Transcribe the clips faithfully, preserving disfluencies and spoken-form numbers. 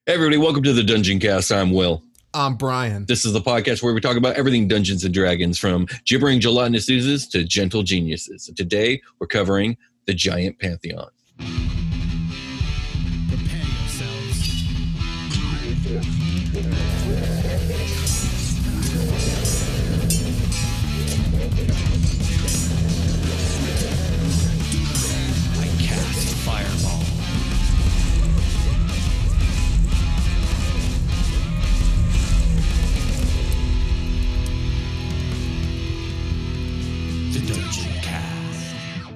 Hey everybody, welcome to the Dungeon Cast. I'm Will. I'm Brian. This is the podcast where we talk about everything Dungeons and Dragons, from gibbering gelatinous oozes to gentle geniuses. And today, we're covering the Giant Pantheon. Prepare yourselves. I cast Fireball. The Dungeon Cast.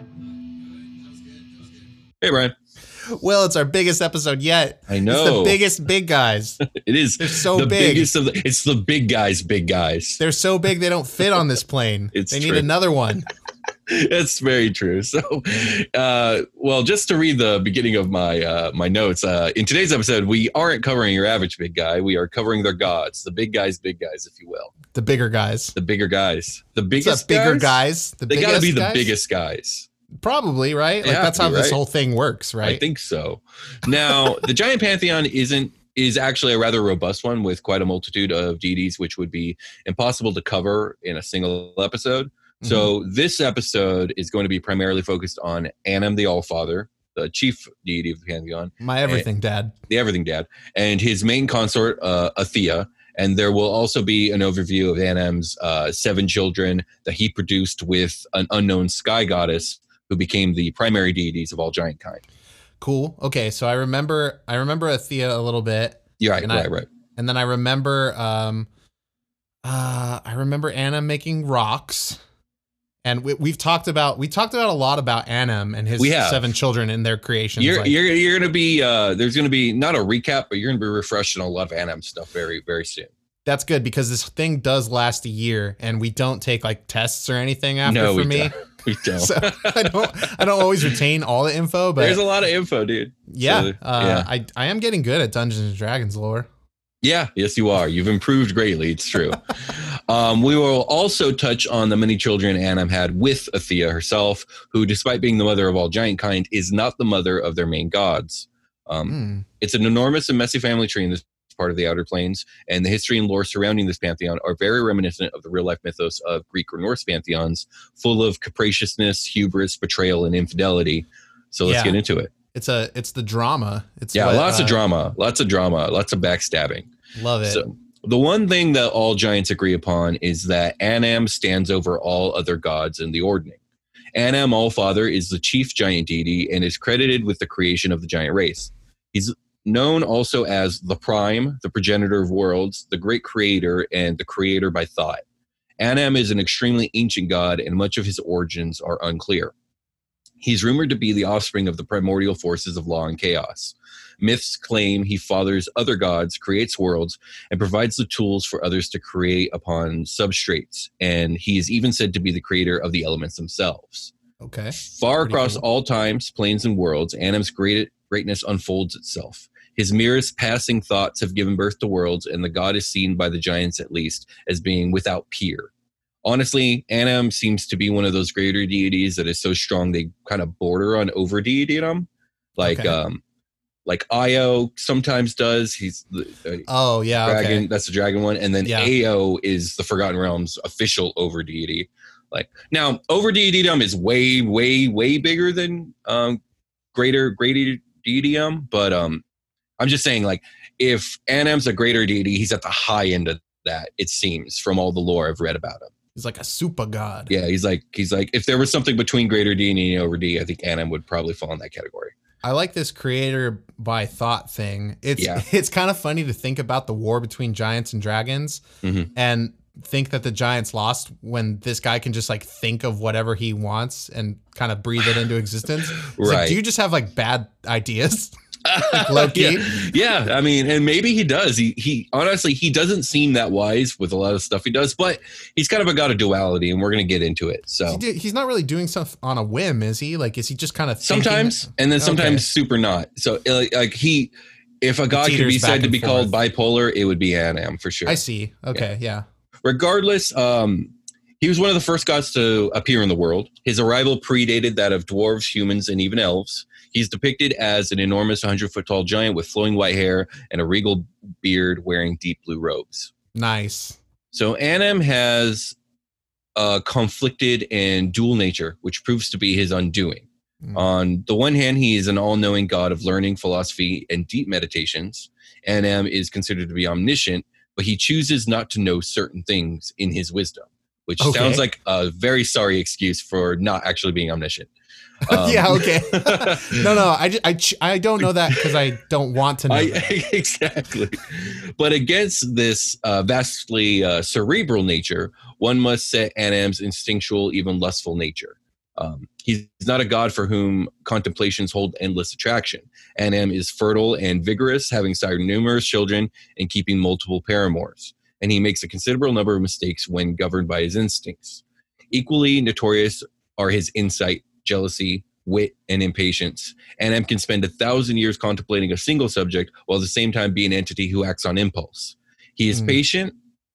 Hey Brian. Well, it's our biggest episode yet. I know. It's the biggest big guys. It is. They're so the big. biggest of the, it's the big guys, big guys. They're so big they don't fit on this plane. It's they true. need another one. That's very true. So, uh, well, just to read the beginning of my uh, my notes, uh, in today's episode, we aren't covering your average big guy. We are covering their gods, the big guys, big guys, if you will. The bigger guys. The bigger guys. The What's biggest up, bigger guys? guys? The They got to biggest be the guys? biggest guys. Probably, right? They Like have that's to how be, this right? whole thing works, right? I think so. Now, the Giant Pantheon isn't is actually a rather robust one with quite a multitude of deities, which would be impossible to cover in a single episode. Mm-hmm. So this episode is going to be primarily focused on Anem the Allfather, the chief deity of the Pantheon, My everything, Dad. the Everything Dad, and his main consort, uh, Athea. And there will also be an overview of Anem's uh, seven children that he produced with an unknown sky goddess who became the primary deities of all giant kind. Cool. Okay, so I remember I remember Athea a little bit, You're right, And right, I- right. and then I remember um uh I remember Anna making rocks. And we, we've talked about we talked about a lot about Anem and his We have. seven children and their creations. You're, like- you're you're gonna be uh, there's gonna be not a recap, but you're gonna be refreshed on a lot of Anem stuff very very soon. That's good because this thing does last a year and we don't take like tests or anything after no, for we me. don't. We don't. So I don't I don't always retain all the info, but There's a lot of info, dude. yeah, so, uh, yeah. I I am getting good at Dungeons and Dragons lore. Yeah, yes, you are. You've improved greatly. It's true. um, we will also touch on the many children Anem had with Athea herself, who, despite being the mother of all giant kind, is not the mother of their main gods. Um, Hmm. It's an enormous and messy family tree in this part of the Outer Planes, and the history and lore surrounding this pantheon are very reminiscent of the real-life mythos of Greek or Norse pantheons, full of capriciousness, hubris, betrayal, and infidelity. So let's Yeah. get into it. It's a it's the drama. It's Yeah, what, lots uh, of drama, lots of drama, lots of backstabbing. Love it. So the one thing that all giants agree upon is that Anem stands over all other gods in the ordning. Anem Allfather is the chief giant deity and is credited with the creation of the giant race. He's known also as the Prime, the progenitor of worlds, the great creator, and the creator by thought. Anem is an extremely ancient god, and much of his origins are unclear. He's rumored to be the offspring of the primordial forces of law and chaos. Myths claim he fathers other gods, creates worlds, and provides the tools for others to create upon substrates. And he is even said to be the creator of the elements themselves. Okay. Far Pretty across cool. all times, planes, and worlds, Anem's great, greatness unfolds itself. His merest passing thoughts have given birth to worlds, and the god is seen by the giants, at least, as being without peer. Honestly, Anem seems to be one of those greater deities that is so strong they kind of border on over deitydom. Like, Okay. um, like Io sometimes does. He's the uh, Oh yeah. dragon. Okay. That's the dragon one, and then Yeah. Ao is the Forgotten Realms official over deity. Like now, over deitydom is way, way, way bigger than um, greater greater deitydom. But um, I'm just saying, like, if Anem's a greater deity, he's at the high end of that. It seems from all the lore I've read about him. He's like a super god. Yeah, he's like he's like if there was something between greater deity and over D, I think Anem would probably fall in that category. I like this creator by thought thing. It's Yeah. it's kind of funny to think about the war between giants and dragons Mhm. and think that the giants lost when this guy can just like think of whatever he wants and kind of breathe it into existence. It's like, Right. do you just have like bad ideas? Low key. yeah. yeah, I mean, and maybe he does. He he honestly he doesn't seem that wise with a lot of stuff he does, but he's kind of a god of duality, and we're gonna get into it. So He did- he's not really doing stuff on a whim, is he? Like, is he just kind of thinking- sometimes, and then sometimes Okay. super not. So like, like he, if a god could teeters be back said to and be called forth. bipolar, it would be Anem for sure. I see. Okay, yeah. Regardless, um, he was one of the first gods to appear in the world. His arrival predated that of dwarves, humans, and even elves. He's depicted as an enormous one hundred foot tall giant with flowing white hair and a regal beard wearing deep blue robes. Nice. So Anem has a conflicted and dual nature, which proves to be his undoing. Mm. On the one hand, he is an all-knowing god of learning, philosophy, and deep meditations. Anem is considered to be omniscient, but he chooses not to know certain things in his wisdom, which okay. sounds like a very sorry excuse for not actually being omniscient. Um, yeah, okay. no, no, I, I, I don't know that because I don't want to know. I, exactly. But against this uh, vastly uh, cerebral nature, one must set Anem's instinctual, even lustful nature. Um, he's not a god for whom contemplations hold endless attraction. Anem is fertile and vigorous, having sired numerous children and keeping multiple paramours. And he makes a considerable number of mistakes when governed by his instincts. Equally notorious are his insight, jealousy, wit, and impatience. Anem can spend a thousand years contemplating a single subject while at the same time be an entity who acts on impulse. He is mm. patient,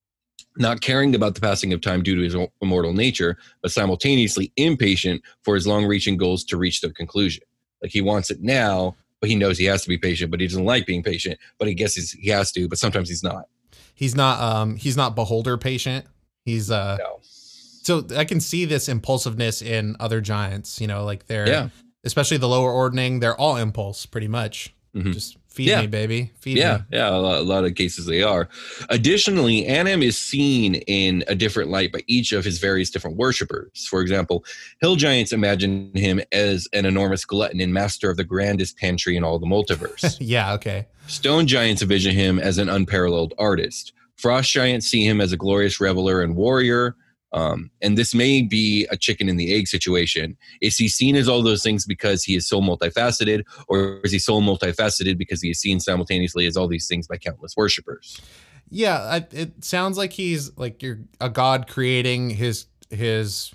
not caring about the passing of time due to his immortal nature, but simultaneously impatient for his long-reaching goals to reach their conclusion. Like he wants it now, but he knows he has to be patient, but he doesn't like being patient, but he guesses he has to, but sometimes he's not. He's not, um, he's not beholder patient. He's, uh, no. So I can see this impulsiveness in other giants, you know, like they're, yeah. especially the lower ordning, they're all impulse pretty much. Mm-hmm. Just feed yeah. me, baby. Feed yeah, me. Yeah, a lot, a lot of cases they are. Additionally, Anem is seen in a different light by each of his various different worshippers. For example, hill giants imagine him as an enormous glutton and master of the grandest pantry in all the multiverse. yeah, okay. Stone giants envision him as an unparalleled artist. Frost giants see him as a glorious reveler and warrior. Um, and this may be a chicken and the egg situation. Is he seen as all those things because he is so multifaceted, or is he so multifaceted because he is seen simultaneously as all these things by countless worshipers? Yeah, I, it sounds like he's like you're a god creating his his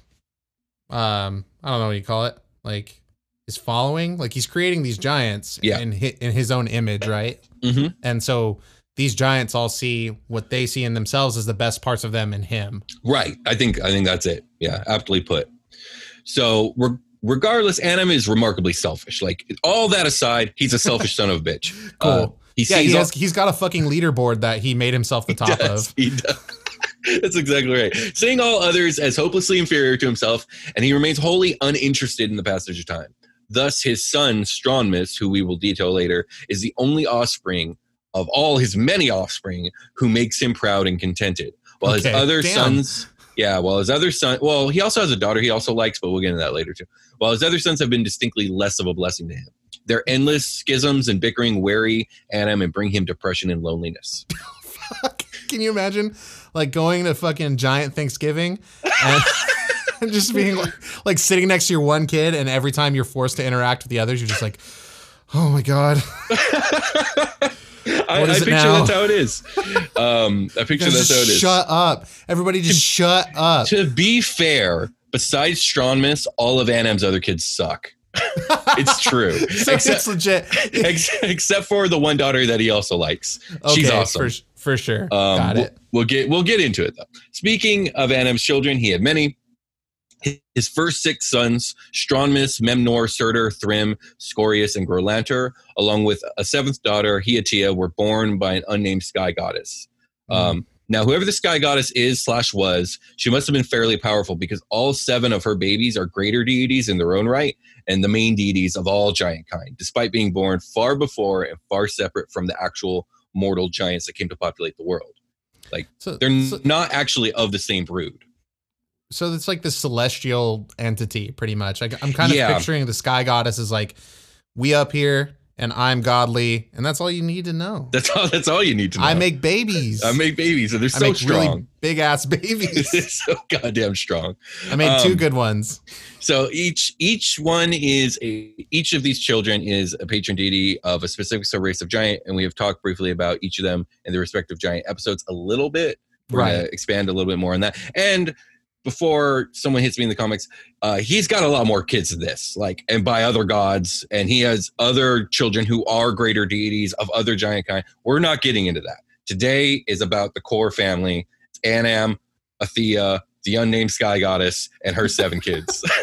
um I don't know what you call it, like his following. Like he's creating these giants yeah. in his, in his own image, right? Mm-hmm. And so these giants all see what they see in themselves as the best parts of them in him. Right. I think I think that's it. Yeah, aptly put. So re- regardless, Anem is remarkably selfish. Like all that aside, he's a selfish son of a bitch. Cool. Uh, he yeah, he all- has, he's got a fucking leaderboard that he made himself the top he does, of. He does. That's exactly right. Seeing all others as hopelessly inferior to himself, and he remains wholly uninterested in the passage of time. Thus, his son, Stronmus, who we will detail later, is the only offspring of all his many offspring who makes him proud and contented. While okay, his other damn. sons, yeah, while his other son, well, he also has a daughter he also likes, but we'll get into that later too. While his other sons have been distinctly less of a blessing to him. Their endless schisms and bickering weary Anem and bring him depression and loneliness. Fuck. Can you imagine like going to fucking giant Thanksgiving and, and just being like, like sitting next to your one kid, and every time you're forced to interact with the others, you're just like, oh my God. I, I picture now? that's how it is. Um, I picture that's how it is. Shut up. Everybody just to, shut up. To be fair, besides Stronmus, all of Anem's other kids suck. It's true. So except, it's legit. ex- except for the one daughter that he also likes. Okay, She's awesome. For, for sure. Um, Got we'll, it. We'll get, we'll get into it, though. Speaking of Anem's children, he had many. His first six sons, Stronmus, Memnor, Surtur, Thrym, Scorius, and Grolantur, along with a seventh daughter, Hiatia, were born by an unnamed sky goddess. Mm. Um, now, whoever the sky goddess is slash was, she must have been fairly powerful because all seven of her babies are greater deities in their own right and the main deities of all giant kind, despite being born far before and far separate from the actual mortal giants that came to populate the world. Like, so, they're so, not actually of the same brood. So it's like the celestial entity, pretty much. Like I'm kind of yeah. picturing the sky goddess as like, we up here and I'm godly, and that's all you need to know. That's all. That's all you need to know. I make babies. I make babies, and they're I so make strong. Really big ass babies. They're so goddamn strong. I made um, two good ones. So each each one is a each of these children is a patron deity of a specific race of giant, and we have talked briefly about each of them in the respective giant episodes a little bit. We're right. gonna expand a little bit more on that. And before someone hits me in the comics, uh, he's got a lot more kids than this, like, and by other gods, and he has other children who are greater deities of other giant kind. We're not getting into that. Today is about the core family. It's Anem, Athea, the unnamed sky goddess, and her seven kids.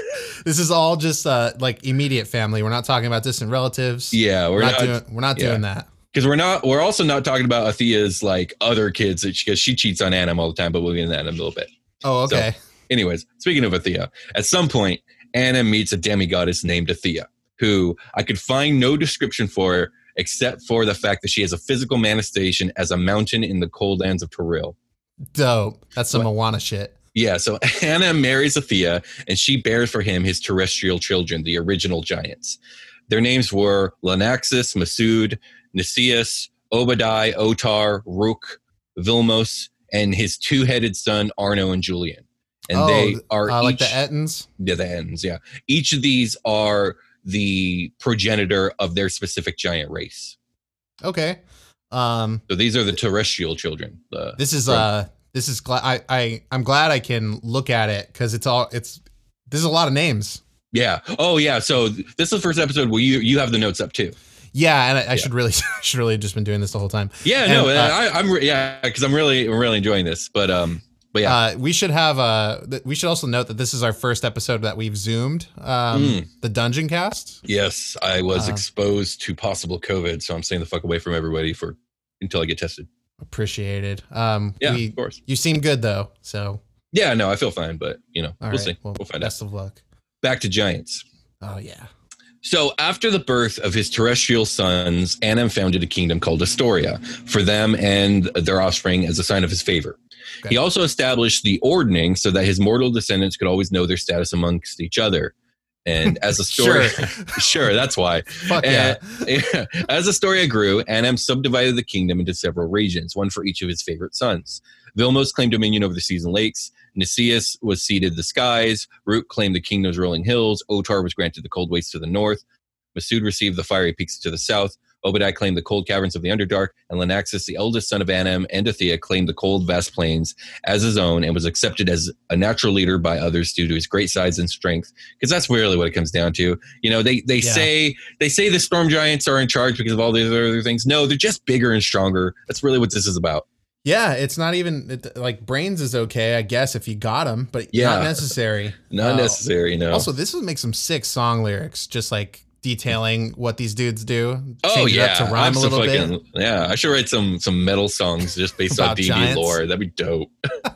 this is all just uh, like immediate family. We're not talking about distant relatives. Yeah, we're, we're not, not doing. We're not yeah. doing that. Because we're not. We're also not talking about Athea's like other kids because she cheats on Anim all the time. But we'll get into that in a little bit. Oh, okay. So, anyways, speaking of Athea, at some point, Anim meets a demigoddess named Athea, who I could find no description for her except for the fact that she has a physical manifestation as a mountain in the cold lands of Toril. Dope. That's some What? Moana shit. Yeah, so Anim marries Athea, and she bears for him his terrestrial children, the original giants. Their names were Lenaxus, Masud, Nicias, Obadai, Otar, Rook, Vilmos, and his two-headed son Arno and Julian. And oh, they are uh, each, like the Ettins? Yeah, the Ettins, yeah. Each of these are the progenitor of their specific giant race. Okay. Um, so these are the terrestrial children. The, this is from, uh this is glad I, I I'm glad I can look at it because it's all it's this is a lot of names. Yeah. Oh yeah. So this is the first episode where you you have the notes up too. Yeah, and I, I yeah. should really should really have just been doing this the whole time. Yeah, and, no, uh, I, I'm re- yeah because I'm really I'm really enjoying this, but um. But yeah, uh, we should have uh we should also note that this is our first episode that we've zoomed um mm. the Dungeon Cast. Yes, I was uh, exposed to possible COVID, so I'm staying the fuck away from everybody for until I get tested. Appreciated. Um, yeah, we, of course. You seem good though, so yeah, no, I feel fine, but you know, All we'll right. see. Well, we'll find best out. Best of luck. Back to giants. Oh yeah. So after the birth of his terrestrial sons, Anim founded a kingdom called Astoria for them and their offspring as a sign of his favor. Okay. He also established the ordning so that his mortal descendants could always know their status amongst each other. And as the story, sure. sure, that's why. Fuck yeah. And, as Astoria grew, Anim subdivided the kingdom into several regions, one for each of his favorite sons. Vilmos claimed dominion over the seas and lakes. Nicias was ceded the skies. Rook claimed the kingdom's rolling hills. Otar was granted the cold wastes to the north. Masud received the fiery peaks to the south. Obadiah claimed the cold caverns of the Underdark, and Lenaxus, the eldest son of Anim and Athea, claimed the cold vast plains as his own and was accepted as a natural leader by others due to his great size and strength. Because that's really what it comes down to. You know, they they yeah. say they say the storm giants are in charge because of all these other things. No, they're just bigger and stronger. That's really what this is about. Yeah, it's not even it, like brains is okay, I guess, if you got them, but yeah. not necessary. Not uh, necessary. No. Also, this would make some sick song lyrics, just like detailing what these dudes do. Oh yeah, it up to rhyme I'm a little fucking, bit. Yeah, I should write some some metal songs just based on D and D lore. That'd be dope.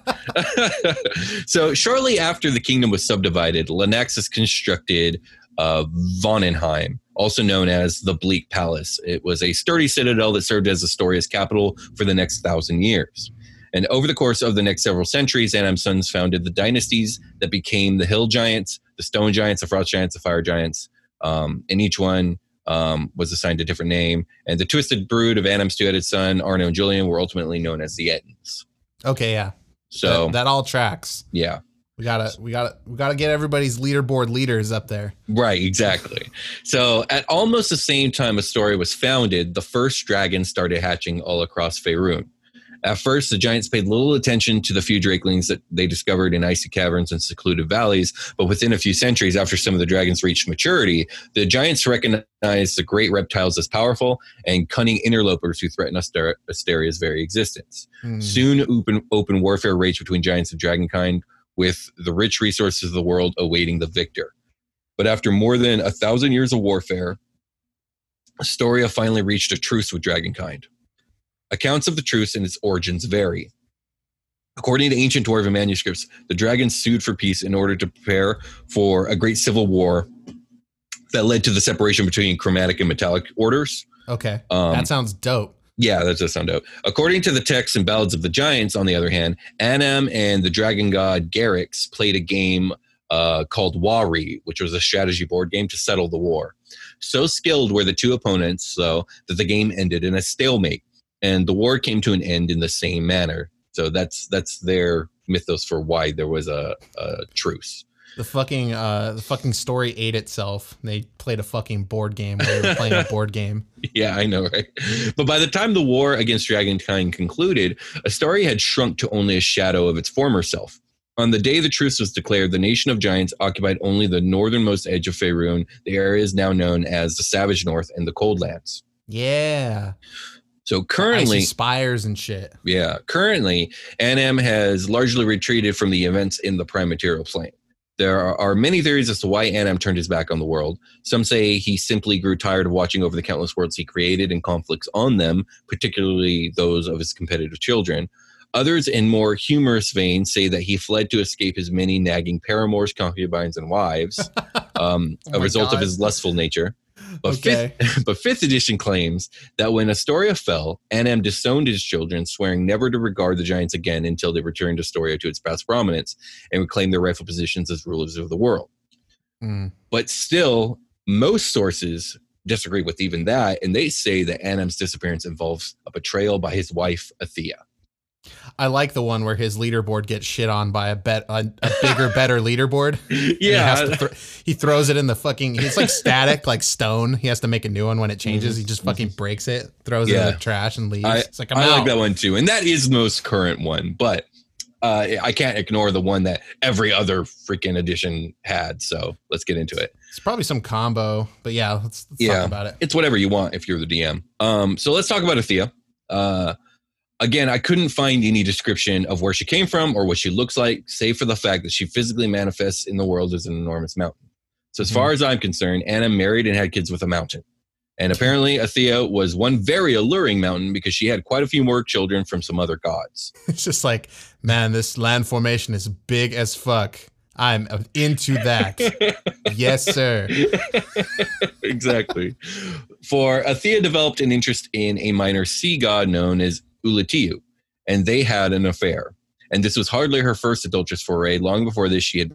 So shortly after the kingdom was subdivided, Lenaxus constructed uh, Vonenheim, also known as the Bleak Palace. It was a sturdy citadel that served as Astoria's capital for the next thousand years. And over the course of the next several centuries, Anim's sons founded the dynasties that became the Hill Giants, the Stone Giants, the Frost Giants, the Fire Giants. Um, and each one um, was assigned a different name. And the twisted brood of Anim's two-headed son, Arno and Julian, were ultimately known as the Ettins. Okay, yeah. So that, that all tracks. Yeah. We gotta, we gotta, we gotta get everybody's leaderboard leaders up there. Right, exactly. So at almost the same time Astoria was founded, the first dragons started hatching all across Faerun. At first, the giants paid little attention to the few drakelings that they discovered in icy caverns and secluded valleys, but within a few centuries after some of the dragons reached maturity, the giants recognized the great reptiles as powerful and cunning interlopers who threatened Aster- Asteria's very existence. Mm. Soon, open, open warfare raged between giants of dragonkind, with the rich resources of the world awaiting the victor. But after more than a thousand years of warfare, Astoria finally reached a truce with dragonkind. Accounts of the truce and its origins vary. According to ancient dwarven manuscripts, the dragons sued for peace in order to prepare for a great civil war that led to the separation between chromatic and metallic orders. Okay, um, that sounds dope. Yeah, that does sound dope. According to the texts and ballads of the giants, on the other hand, Anim and the dragon god Garrix played a game uh, called Wari, which was a strategy board game to settle the war. So skilled were the two opponents, though, that the game ended in a stalemate. And the war came to an end in the same manner. So that's that's their mythos for why there was a, a truce. The fucking uh, the fucking story ate itself. They played a fucking board game while they were playing a board game. Yeah, I know, right? But by the time the war against Dragonkind concluded, Astoria had shrunk to only a shadow of its former self. On the day the truce was declared, the nation of giants occupied only the northernmost edge of Faerun. The area is now known as the Savage North and the Cold Lands. Yeah. So currently, icy spires and shit. Yeah, currently, Anim has largely retreated from the events in the prime material plane. There are, are many theories as to why Anam turned his back on the world. Some say he simply grew tired of watching over the countless worlds he created and conflicts on them, particularly those of his competitive children. Others, in more humorous veins, say that he fled to escape his many nagging paramours, concubines, and wives, um, Oh a my result God. of his lustful nature. But, Okay. fifth, but fifth edition claims that when Astoria fell, Anam disowned his children, swearing never to regard the giants again until they returned Astoria to its past prominence and reclaimed their rightful positions as rulers of the world. Mm. But still, most sources disagree with even that, and they say that Anam's disappearance involves a betrayal by his wife, Athea. I like the one where his leaderboard gets shit on by a bet a, a bigger, better leaderboard. And he, Yeah. has to thro- he throws it in the fucking. He's like static, like stone. He has to make a new one when it changes. He just fucking breaks it, throws it Yeah. in the trash, and leaves. I, it's like I'm I out. like that one too. And that is the most current one, but uh, I can't ignore the one that every other freaking edition had. So let's get into it. It's probably some combo, but yeah, let's, let's Yeah. talk about it. It's whatever you want if you're the D M. Um, so let's talk about Athea. Uh, again, I couldn't find any description of where she came from or what she looks like, save for the fact that she physically manifests in the world as an enormous mountain. So as Mhm. far as I'm concerned, Anna married and had kids with a mountain. And apparently Athea was one very alluring mountain because she had quite a few more children from some other gods. It's just like, man, this land formation is big as fuck. I'm into that. Yes, sir. Exactly. For Athea developed an interest in a minor sea god known as Ulitiu, and they had an affair. And this was hardly her first adulterous foray. Long before this, she had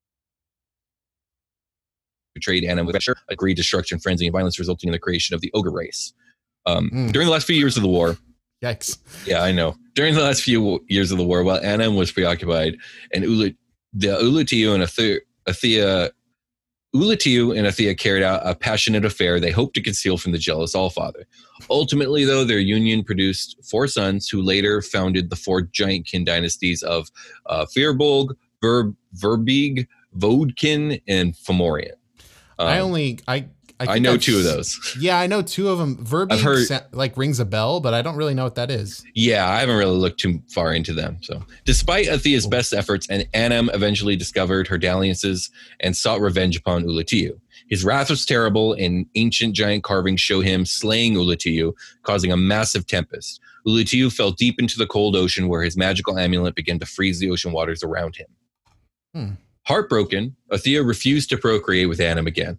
betrayed Anna with pressure, agreed destruction, frenzy, and violence, resulting in the creation of the ogre race. Um, Mm. During the last few years of the war, Yikes. yeah, I know. During the last few years of the war, while Anna was preoccupied, and Ula, the Ulitiu and Athea, Athea, Ulitiu and Athea carried out a passionate affair they hoped to conceal from the jealous Allfather. Ultimately, though, their union produced four sons who later founded the four giant kin dynasties of uh, Firbolg, Ver, Verbeeg, Vodkin, and Fomorian. Um, I only I I, I think know I've two of s- those. Yeah, I know two of them. Verbeek I've heard- sa- like rings a bell, but I don't really know what that is. Yeah, I haven't really looked too far into them. So, despite Athea's best efforts, and Anam eventually discovered her dalliances and sought revenge upon Ulitiu. His wrath was terrible, and ancient giant carvings show him slaying Ulitiu, causing a massive tempest. Ulitiu fell deep into the cold ocean, where his magical amulet began to freeze the ocean waters around him. Hmm. Heartbroken, Athea refused to procreate with Anam again.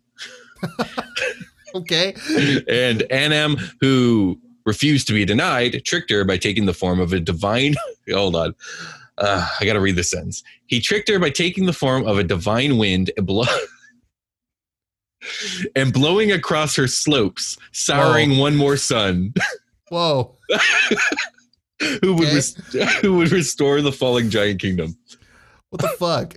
Okay. And Anam, who refused to be denied, tricked her by taking the form of a divine. Hold on. Uh, I got to read this sentence. He tricked her by taking the form of a divine wind and, blow- and blowing across her slopes, souring Whoa. one more son Whoa. who would Okay. res- who would restore the falling giant kingdom. What the fuck?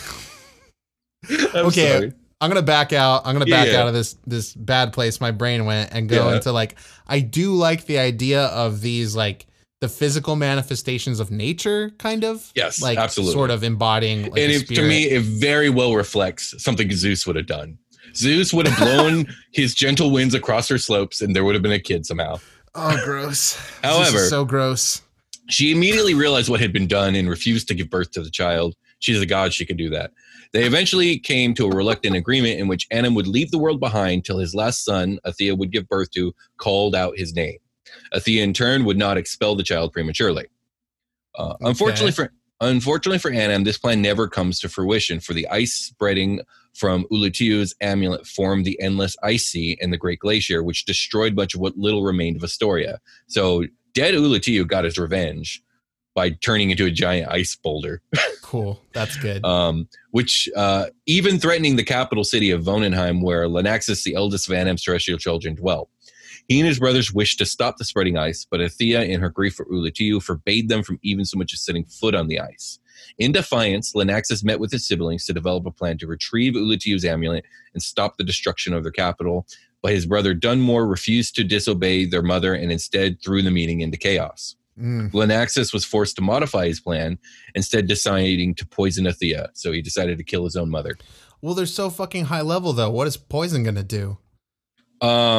I'm Okay. sorry. I'm gonna back out. I'm gonna back Yeah. out of this this bad place my brain went and go Yeah. into like I do like the idea of these like the physical manifestations of nature, kind of. Yes, like absolutely. sort of embodying like and a it, to spirit. me, it very well reflects something Zeus would have done. Zeus would have blown his gentle winds across her slopes, and there would have been a kid somehow. Oh, gross. However- This is so gross. She immediately realized what had been done and refused to give birth to the child. She's a god, she could do that. They eventually came to a reluctant agreement in which Anam would leave the world behind till his last son, Athea would give birth to, called out his name. Athea, in turn, would not expel the child prematurely. Uh, Okay. Unfortunately for unfortunately for Anam, this plan never comes to fruition, for the ice spreading from Ulitiu's amulet formed the endless ice sea and the Great Glacier, which destroyed much of what little remained of Astoria. So dead Ulitiu got his revenge by turning into a giant ice boulder, Cool. That's good. um, which uh, even threatening the capital city of Vonenheim, where Lenaxus, the eldest of Anam's terrestrial children, dwelt. He and his brothers wished to stop the spreading ice, but Athea, in her grief for Ulitiu, forbade them from even so much as setting foot on the ice. In defiance, Lenaxus met with his siblings to develop a plan to retrieve Ulitiu's amulet and stop the destruction of their capital, but his brother Dunmore refused to disobey their mother and instead threw the meeting into chaos. Mm. Lenaxus was forced to modify his plan, instead deciding to poison Athea, so he decided to kill his own mother. Well, they're so fucking high level though. What is poison gonna do? Um,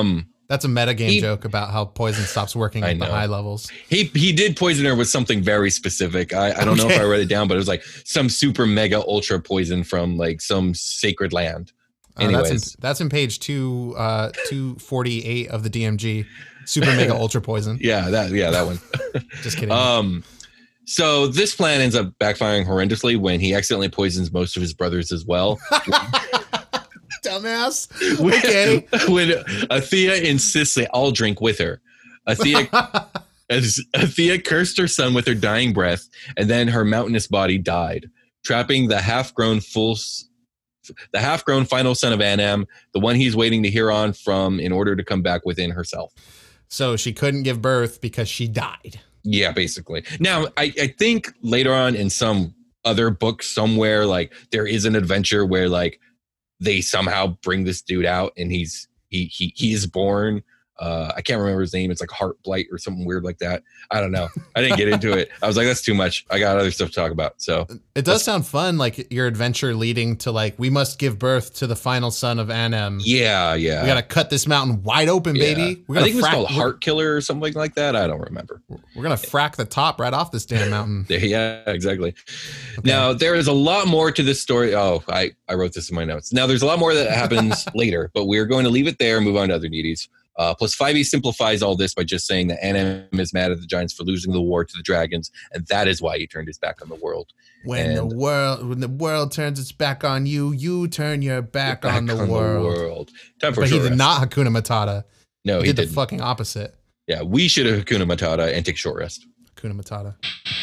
That's a metagame He- joke about how poison stops working I at the know. high levels. He he did poison her with something very specific. I, I don't know if Okay. I wrote it down, but it was like some super mega ultra poison from like some sacred land. Uh, that's, in, Anyways. that's in page two, uh, two forty-eight of the D M G. Super Mega Ultra Poison. Yeah, that yeah, that one. Just kidding. Um, so this plan ends up backfiring horrendously when he accidentally poisons most of his brothers as well. Dumbass. When, Okay. when Athea insists they all drink with her. Athea, as Athea cursed her son with her dying breath, and then her mountainous body died, trapping the half-grown full, the half-grown final son of Anam, the one he's waiting to hear on from, in order to come back within herself. So she couldn't give birth because she died. Yeah, basically. Now, I, I think later on in some other book somewhere, like there is an adventure where like they somehow bring this dude out and he's he he he is born. Uh, I can't remember his name. It's like Heart Blight or something weird like that. I don't know. I didn't get into it. I was like, that's too much. I got other stuff to talk about. So It does sound fun, like your adventure leading to like, we must give birth to the final son of Anam. yeah, yeah. We gotta cut this mountain wide open, yeah. baby. We're I gonna think it was frack- called Heart Killer or something like that. I don't remember. We're gonna frack the top right off this damn mountain. Yeah, exactly. Now, there is a lot more to this story. Oh, I, I wrote this in my notes. Now, there's a lot more that happens later, but we're going to leave it there and move on to other deities. Uh, plus, five E simplifies all this by just saying that Anam is mad at the giants for losing the war to the dragons, and that is why he turned his back on the world. When the And- world when the world turns its back on you, you turn your back, Back on, the, world. Time for a But he short did rest. not Hakuna Matata. No, he, he did the didn't. fucking opposite. Yeah, we should have Hakuna Matata and take short rest. Hakuna Matata.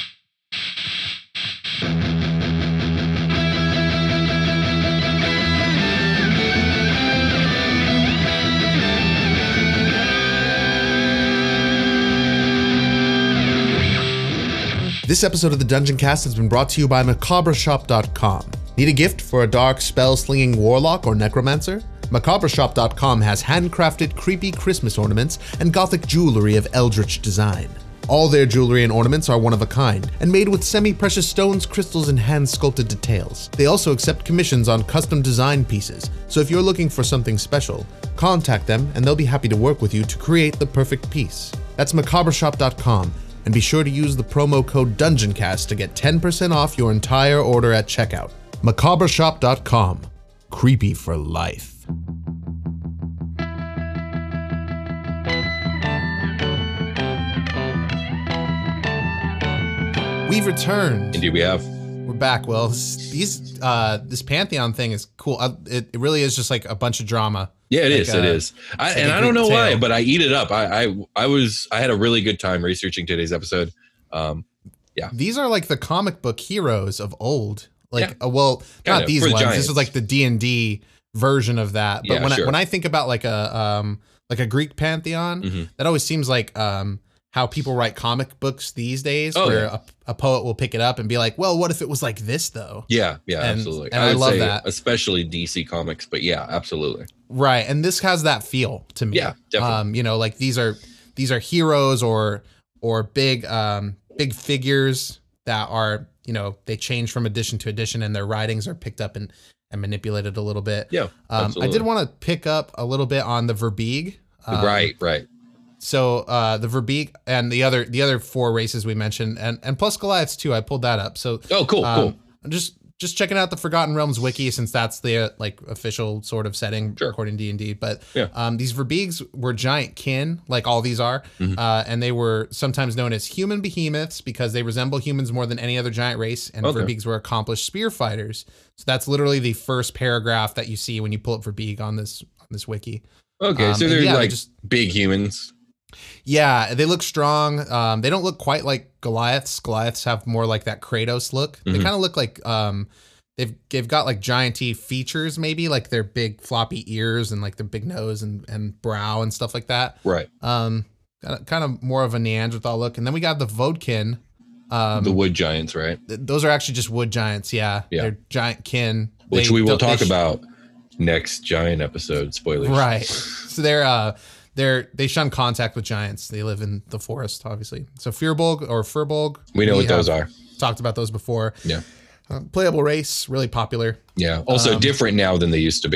This episode of the Dungeon Cast has been brought to you by Macabre Shop dot com. Need a gift for a dark spell-slinging warlock or necromancer? Macabre Shop dot com has handcrafted creepy Christmas ornaments and gothic jewelry of eldritch design. All their jewelry and ornaments are one of a kind and made with semi-precious stones, crystals, and hand-sculpted details. They also accept commissions on custom design pieces, so if you're looking for something special, contact them and they'll be happy to work with you to create the perfect piece. That's Macabre Shop dot com. And be sure to use the promo code DungeonCast to get ten percent off your entire order at checkout. Macabre Shop dot com. Creepy for life. We've returned. Indeed, we have. We're back. Well, s- these uh, this Pantheon thing is cool. Uh, it, it really is just like a bunch of drama. Yeah, it Like, is. uh, It is. I, like and a I don't know Greek why, tale. but I eat it up. I, I I was I had a really good time researching today's episode. Um, These are like the comic book heroes of old. Like, Yeah. uh, well, Kinda, not these for the ones. This giants. is like the D and D version of that. But Yeah, when sure. I, when I think about like a um like a Greek pantheon, Mhm. that always seems like um how people write comic books these days, Oh, where yeah. a, a poet will pick it up and be like, "Well, what if it was like this though?" Yeah, yeah, And- absolutely. and I would love say that. especially D C Comics, but yeah, absolutely. Right, and this has that feel to me. Yeah, definitely. Um, you know, like these are these are heroes or or big um big figures that are, you know, they change from edition to edition and their writings are picked up and, and manipulated a little bit. Yeah, Um, I absolutely. did want to pick up a little bit on the Verbeeg. Um, right, right. So uh, the Verbeeg and the other the other four races we mentioned, and and plus Goliaths too. I pulled that up. So Oh, cool, um, cool. I'm just just checking out the Forgotten Realms wiki, since that's the uh, like official sort of setting Sure. according to D and D. But Yeah. um, these Verbeegs were giant kin, like all these are, Mhm. uh, and they were sometimes known as human behemoths because they resemble humans more than any other giant race. And Okay. Verbeegs were accomplished spear fighters. So that's literally the first paragraph that you see when you pull up Verbeeg on this on this wiki. Okay, um, so and they're yeah, they like just- big humans. Yeah, they look strong. Um, they don't look quite like Goliaths. Goliaths have more like that Kratos look. They Mhm. kind of look like um, they've they've got like giant-y features, maybe like their big floppy ears and like their big nose and and brow and stuff like that. Right. Um, kind of more of a Neanderthal look. And then we got the Vodkin. Um, the wood giants, right? th- those are actually just wood giants. Yeah, Yeah. they're giant kin. Which They we will don't- they talk sh- about next giant episode. Spoilers. Right. So they're uh they're they shun contact with giants. They live in the forest, obviously. So Firbolg or Furbolg. We know what those have are. Talked about those before. Yeah. Uh, playable race, really popular. Yeah. Also Um, different now than they used to be.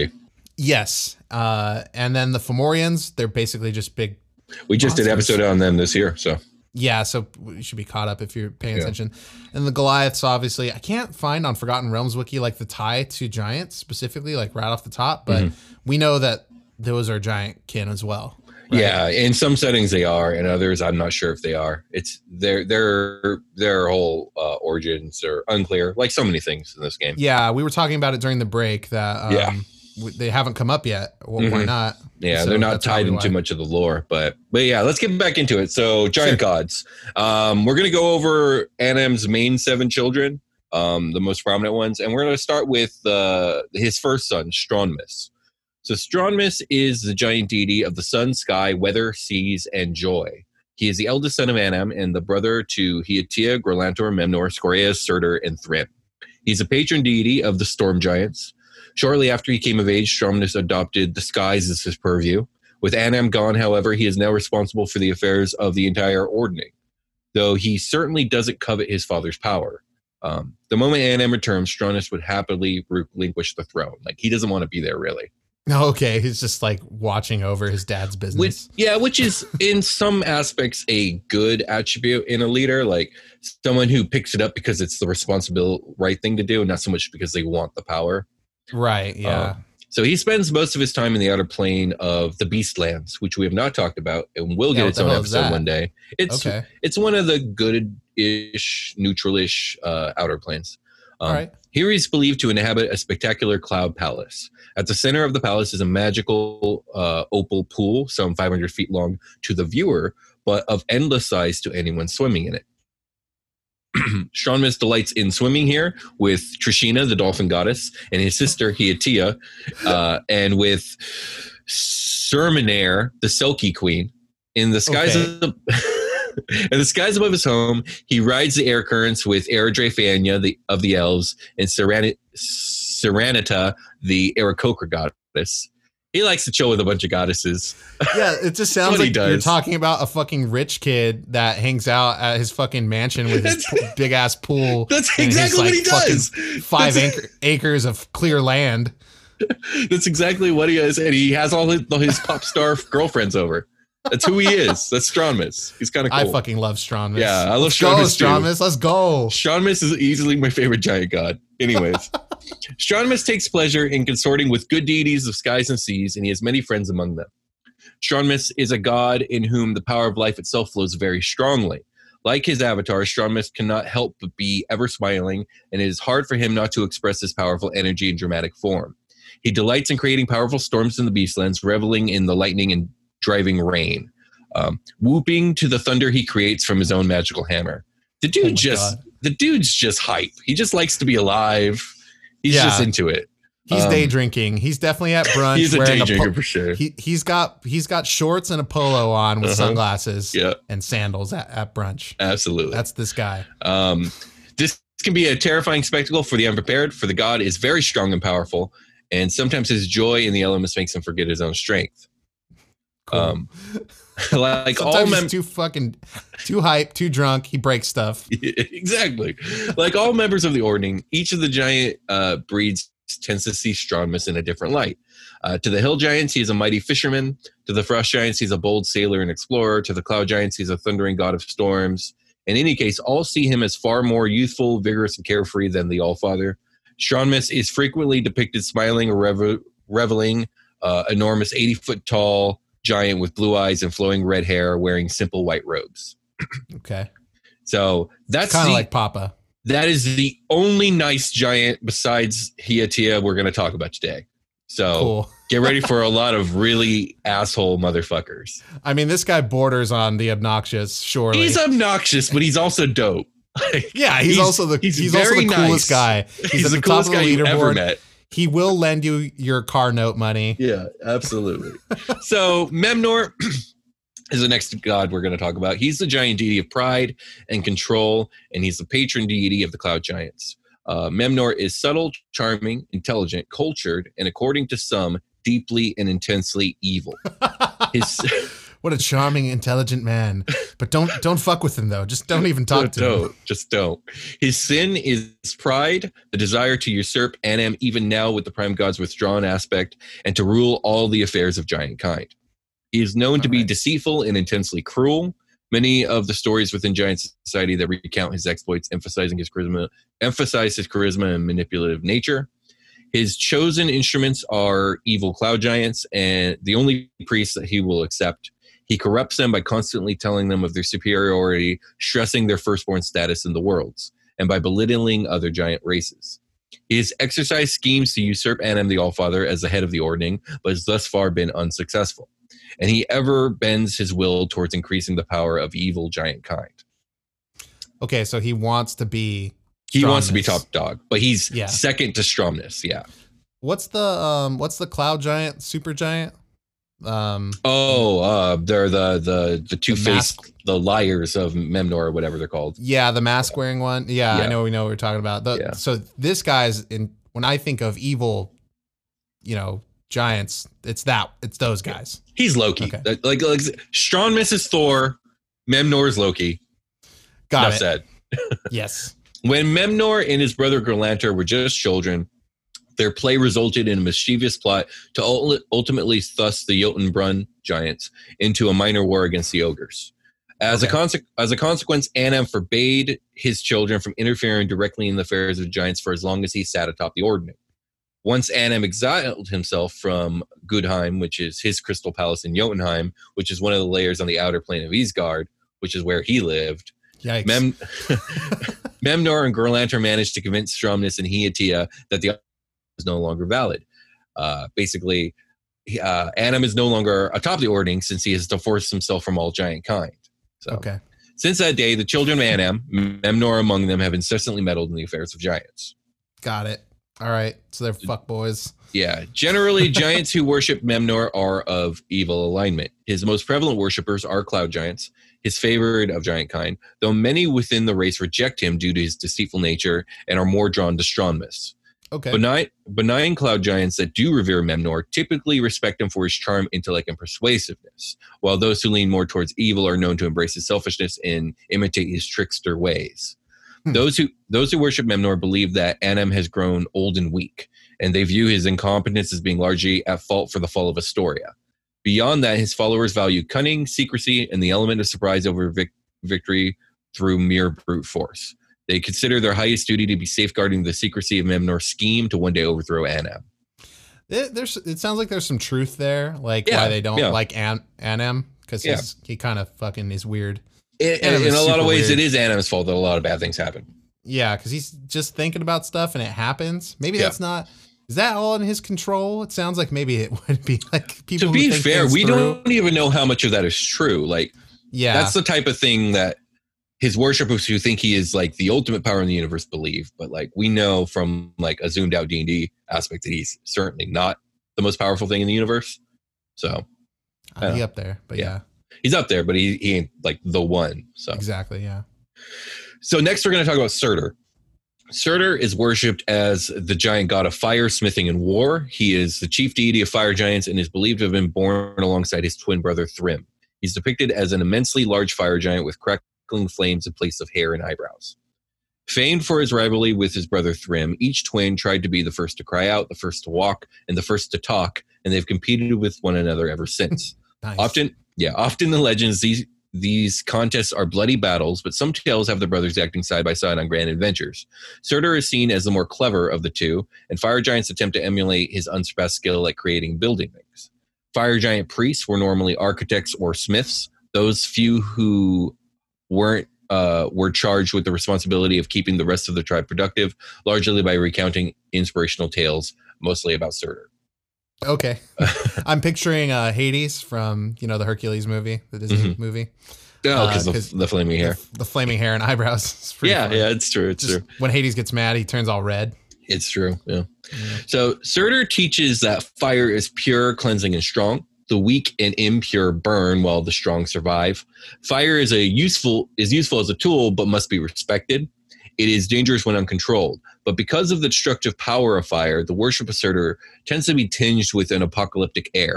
Yes. Uh, and then the Fomorians, they're basically just big. We just monsters. did an episode on them this year, so. Yeah, so you should be caught up if you're paying Yeah. attention. And the Goliaths, obviously, I can't find on Forgotten Realms wiki like the tie to giants specifically, like right off the top, but Mm-hmm. we know that those are giant kin as well. right? Yeah, in some settings they are, and others I'm not sure if they are. It's their their their whole uh, origins are unclear, like so many things in this game. Yeah, we were talking about it during the break that um, Yeah. w- they haven't come up yet. Well, Why Mhm. not? Yeah, So they're not that's tied probably into why. much of the lore, but but yeah, let's get back into it. So giant Sure. gods. Um, we're gonna go over Anam's main seven children, um, the most prominent ones, and we're gonna start with uh, his first son, Stronmus. So Stronmus is the giant deity of the sun, sky, weather, seas, and joy. He is the eldest son of Anam and the brother to Hiatia, Grolantor, Memnor, Scoreas, Surtur, and Thrym. He's a patron deity of the storm giants. Shortly after he came of age, Stronmus adopted the skies as his purview. With Anam gone, however, he is now responsible for the affairs of the entire ordning, though he certainly doesn't covet his father's power. Um, the moment Anam returns, Stronmus would happily relinquish the throne. Like, he doesn't want to be there, really. Okay, he's just like watching over his dad's business. Which, yeah, which is in some aspects a good attribute in a leader, like someone who picks it up because it's the responsible right thing to do, and not so much because they want the power. Right, yeah. Um, so he spends most of his time in the outer plane of the Beastlands, which we have not talked about, and will Yeah, get what its the own hell is episode that? one day. It's Okay. it's one of the good-ish, neutral-ish uh, outer planes. Um, All right. Here he's believed to inhabit a spectacular cloud palace. At the center of the palace is a magical uh, opal pool, some five hundred feet long to the viewer, but of endless size to anyone swimming in it. Stronmus delights in swimming here with Trishina, the dolphin goddess, and his sister Hiatia, uh, and with Serminair, the Selkie queen. In the skies Okay. of the in the skies above his home, he rides the air currents with Eredrafania, the of the elves, and Serenit- Serenita, the Aarakocra goddess. He likes to chill with a bunch of goddesses. Yeah, it just sounds what he like you're does. talking about a fucking rich kid that hangs out at his fucking mansion with his big ass pool. That's and his, exactly what like, he does. fucking Five That's- acre, acres of clear land. That's exactly what he is, and he has all his, his pop star girlfriends over. That's who he is. That's Stronmus. He's kind of cool. I fucking love Stronmus. Yeah, I love Let's go, Stronmus too. Stronmus. Let's go. Stronmus is easily my favorite giant god. Anyways, Stronmus takes pleasure in consorting with good deities of skies and seas, and he has many friends among them. Stronmus is a god in whom the power of life itself flows very strongly. Like his avatar, Stronmus cannot help but be ever smiling, and it is hard for him not to express his powerful energy in dramatic form. He delights in creating powerful storms in the Beastlands, reveling in the lightning and driving rain, um, whooping to the thunder he creates from his own magical hammer. The dude Oh my just, God. the dude's just hype. He just likes to be alive. He's Yeah. just into it. He's Um, day drinking. He's definitely at brunch. He's a wearing day po- drinker for sure. He he's got he's got shorts and a polo on with Uh-huh. sunglasses Yeah, and sandals at, at brunch. absolutely. That's this guy. Um, this can be a terrifying spectacle for the unprepared, for the god is very strong and powerful, and sometimes his joy in the elements makes him forget his own strength. Cool. Um, like all Sometimes mem- he's too fucking too hype, too drunk. He breaks stuff. exactly. Like all members of the Ordning, each of the giant uh, breeds tends to see Stronmus in a different light. Uh, to the Hill Giants, he is a mighty fisherman. To the Frost Giants, he's a bold sailor and explorer. To the Cloud Giants, he's a thundering god of storms. In any case, all see him as far more youthful, vigorous, and carefree than the Allfather. Stronmus is frequently depicted smiling or revel- reveling, uh, enormous eighty-foot tall giant with blue eyes and flowing red hair, wearing simple white robes. Okay. So that's Kind the, of like Papa. that is the only nice giant besides Hiatia we're going to talk about today. So Cool. get ready for a lot of really asshole motherfuckers. I mean, this guy borders on the obnoxious, surely. He's obnoxious, but he's also dope. yeah, he's, he's- also the he's he's, also very the coolest nice. guy. He's, He's, at the, the, top coolest of the guy you ever leaderboard. met. He will lend you your car note money. Yeah, absolutely. So Memnor is the next god we're going to talk about. He's the giant deity of pride and control, and he's the patron deity of the cloud giants. Uh, Memnor is subtle, charming, intelligent, cultured, and according to some, deeply and intensely evil. His what a charming, intelligent man. But don't don't fuck with him though. Just don't even talk to don't, him. Just don't. His sin is pride, the desire to usurp Anem, even now with the Prime God's withdrawn aspect, and to rule all the affairs of giant kind. He is known All to be right. deceitful and intensely cruel. Many of the stories within giant society that recount his exploits, emphasizing his charisma, emphasize his charisma and manipulative nature. His chosen instruments are evil cloud giants, and the only priests that he will accept. He corrupts them by constantly telling them of their superiority, stressing their firstborn status in the worlds, and by belittling other giant races. He has exercised schemes to usurp Anem the Allfather as the head of the Ordning, but has thus far been unsuccessful. And he ever bends his will towards increasing the power of evil giant kind. Okay, so he wants to be. He wants to be Stromnus. top dog, but he's Yeah. second to Stromnus. Yeah. What's the um? What's the cloud giant? Super giant? Um. Oh, uh, they're the the the two faced mask- the liars of Memnor or whatever they're called. Yeah, the mask wearing one. Yeah, Yeah. I know. We know what we're talking about. The, Yeah. So this guy's in. When I think of evil, you know, giants, it's that. It's those guys. He's Loki. Okay. Like like, like Stromnus is Thor, Memnor is Loki. Got Enough it. said. Yes. When Memnor and his brother Gerlanter were just children, their play resulted in a mischievous plot to ul- ultimately thrust the Jotunbrunn giants into a minor war against the ogres. As, Okay. a conse- as a consequence, Anem forbade his children from interfering directly in the affairs of giants for as long as he sat atop the Ordning. Once Anem exiled himself from Gudheim, which is his crystal palace in Jotunheim, which is one of the layers on the outer plane of Isgard, which is where he lived, Yikes. Mem- Memnor and Gerlanter managed to convince Stromnus and Hiatia that the was no longer valid. Uh, basically, uh, Anem is no longer atop the Ordning since he has divorced himself from all giant kind. So, Okay. since that day, the children of Anem, Memnor among them, have incessantly meddled in the affairs of giants. Got it. All right. So they're fuck boys. Yeah, generally, giants who worship Memnor are of evil alignment. His most prevalent worshippers are cloud giants, his favorite of giant kind, though many within the race reject him due to his deceitful nature and are more drawn to Stromnus. Okay. Benign, benign cloud giants that do revere Memnor typically respect him for his charm, intellect, and persuasiveness, while those who lean more towards evil are known to embrace his selfishness and imitate his trickster ways. Hmm. Those who those who worship Memnor believe that Anem has grown old and weak, and they view his incompetence as being largely at fault for the fall of Astoria. Beyond that, his followers value cunning, secrecy, and the element of surprise over vic- victory through mere brute force. They consider their highest duty to be safeguarding the secrecy of Memnor's scheme to one day overthrow Anem. It, there's. It sounds like there's some truth there, like Yeah, why they don't yeah. like An- Anem, because Yeah. he kind of fucking is weird. In, Anem in is a lot super of ways, weird. it is Anem's fault that a lot of bad things happen. Yeah, because he's just thinking about stuff and it happens. Maybe Yeah. that's not. Is that all in his control? It sounds like maybe it would be like people. To who be think fair, things we through. don't even know how much of that is true. Like, Yeah, that's the type of thing that his worshippers who think he is like the ultimate power in the universe believe. But like, we know from like a zoomed out D and D aspect that he's certainly not the most powerful thing in the universe. So I'd be up there. But Yeah. yeah, he's up there, but he, he ain't like the one. So exactly. Yeah. So next we're going to talk about Surtur. Surtur is worshipped as the giant god of fire, smithing, and war. He is the chief deity of fire giants and is believed to have been born alongside his twin brother Thrym. He's depicted as an immensely large fire giant with crackling flames in place of hair and eyebrows. Famed for his rivalry with his brother Thrym, each twin tried to be the first to cry out, the first to walk, and the first to talk, and they've competed with one another ever since. Nice. Often, yeah, often in the legends, these these contests are bloody battles, but some tales have the brothers acting side by side on grand adventures. Surtur is seen as the more clever of the two, and fire giants attempt to emulate his unsurpassed skill at creating building things. Fire giant priests were normally architects or smiths. Those few who weren't uh, were charged with the responsibility of keeping the rest of the tribe productive, largely by recounting inspirational tales, mostly about Surtur. Okay. I'm picturing uh, Hades from, you know, the Hercules movie, the Disney Mhm. movie. Oh, because Uh, of 'cause the flaming hair. The, the flaming hair and eyebrows. It's pretty Yeah, funny. yeah, it's true. It's Just true. when Hades gets mad, he turns all red. It's true. Yeah. Yeah. So Surtur teaches that fire is pure, cleansing, and strong. The weak and impure burn while the strong survive. Fire is a useful is useful as a tool, but must be respected. It is dangerous when uncontrolled. But because of the destructive power of fire, the worship of Surtur tends to be tinged with an apocalyptic air.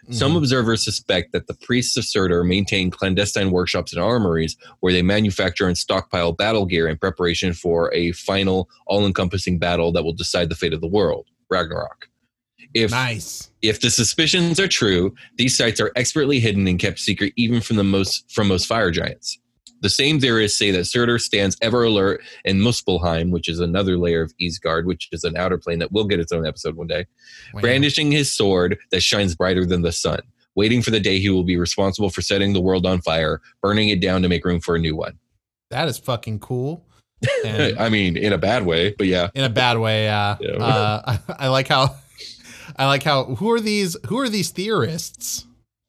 Some Mhm. observers suspect that the priests of Surtur maintain clandestine workshops and armories where they manufacture and stockpile battle gear in preparation for a final, all-encompassing battle that will decide the fate of the world, Ragnarok. If Nice. if the suspicions are true, these sites are expertly hidden and kept secret even from the most from most fire giants. The same theorists say that Surtur stands ever alert in Muspelheim, which is another layer of Isgard, which is an outer plane that will get its own episode one day, Wow. brandishing his sword that shines brighter than the sun, waiting for the day he will be responsible for setting the world on fire, burning it down to make room for a new one. That is fucking cool. And I mean, in a bad way, but yeah. in a bad way, uh, Yeah. uh, I, I like how, I like how. Who are these? Who are these theorists?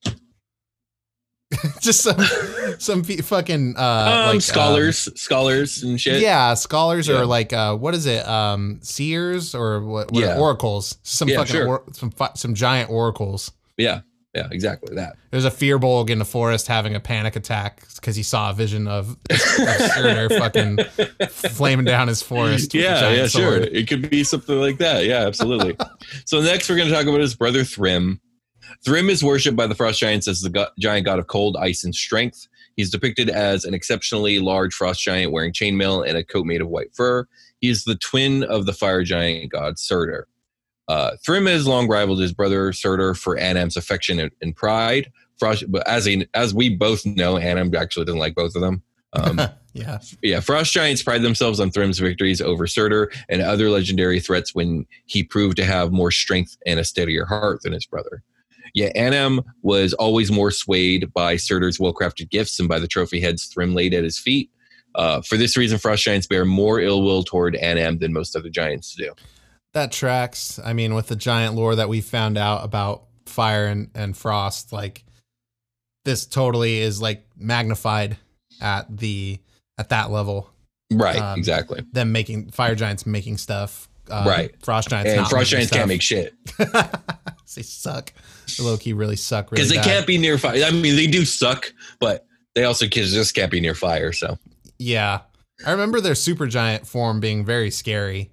Just some, some fe- fucking uh, Um, like scholars, scholars and Um, shit. yeah, scholars Yeah. or like uh, what is it? Um, seers or what? what Yeah. oracles. Some Yeah, fucking sure. or, some fu- some giant oracles. Yeah, yeah, exactly that. There's a Fearbolg in the forest having a panic attack because he saw a vision of, of Surtur fucking flaming down his forest. with a Yeah, giant yeah, sure. sword. It could be something like that. Yeah, absolutely. So next we're going to talk about his brother Thrym. Thrym is worshipped by the frost giants as the go- giant god of cold, ice, and strength. He's depicted as an exceptionally large frost giant wearing chainmail and a coat made of white fur. He is the twin of the fire giant god Surtur. Uh, Thrym has long rivaled his brother Surtur for Anam's affection and, and pride. Frost, but as a, as we both know, Anam actually doesn't like both of them. Um, Yeah. yeah, frost giants pride themselves on Thrym's victories over Surtur and other legendary threats when he proved to have more strength and a steadier heart than his brother. Yet Anam was always more swayed by Surtur's well-crafted gifts and by the trophy heads Thrym laid at his feet. Uh, for this reason, frost giants bear more ill will toward Anam than most other giants do. That tracks. I mean, with the giant lore that we found out about fire and, and frost, like this totally is like magnified at the at that level. Right, Um, exactly. Them making fire giants making stuff. Uh, Right. Frost giants And not frost making giants can't stuff. make shit They suck. The low key really suck. Really because they bad. can't be near fire. I mean, they do suck, but they also just can't be near fire. So, Yeah, I remember their super giant form being very scary.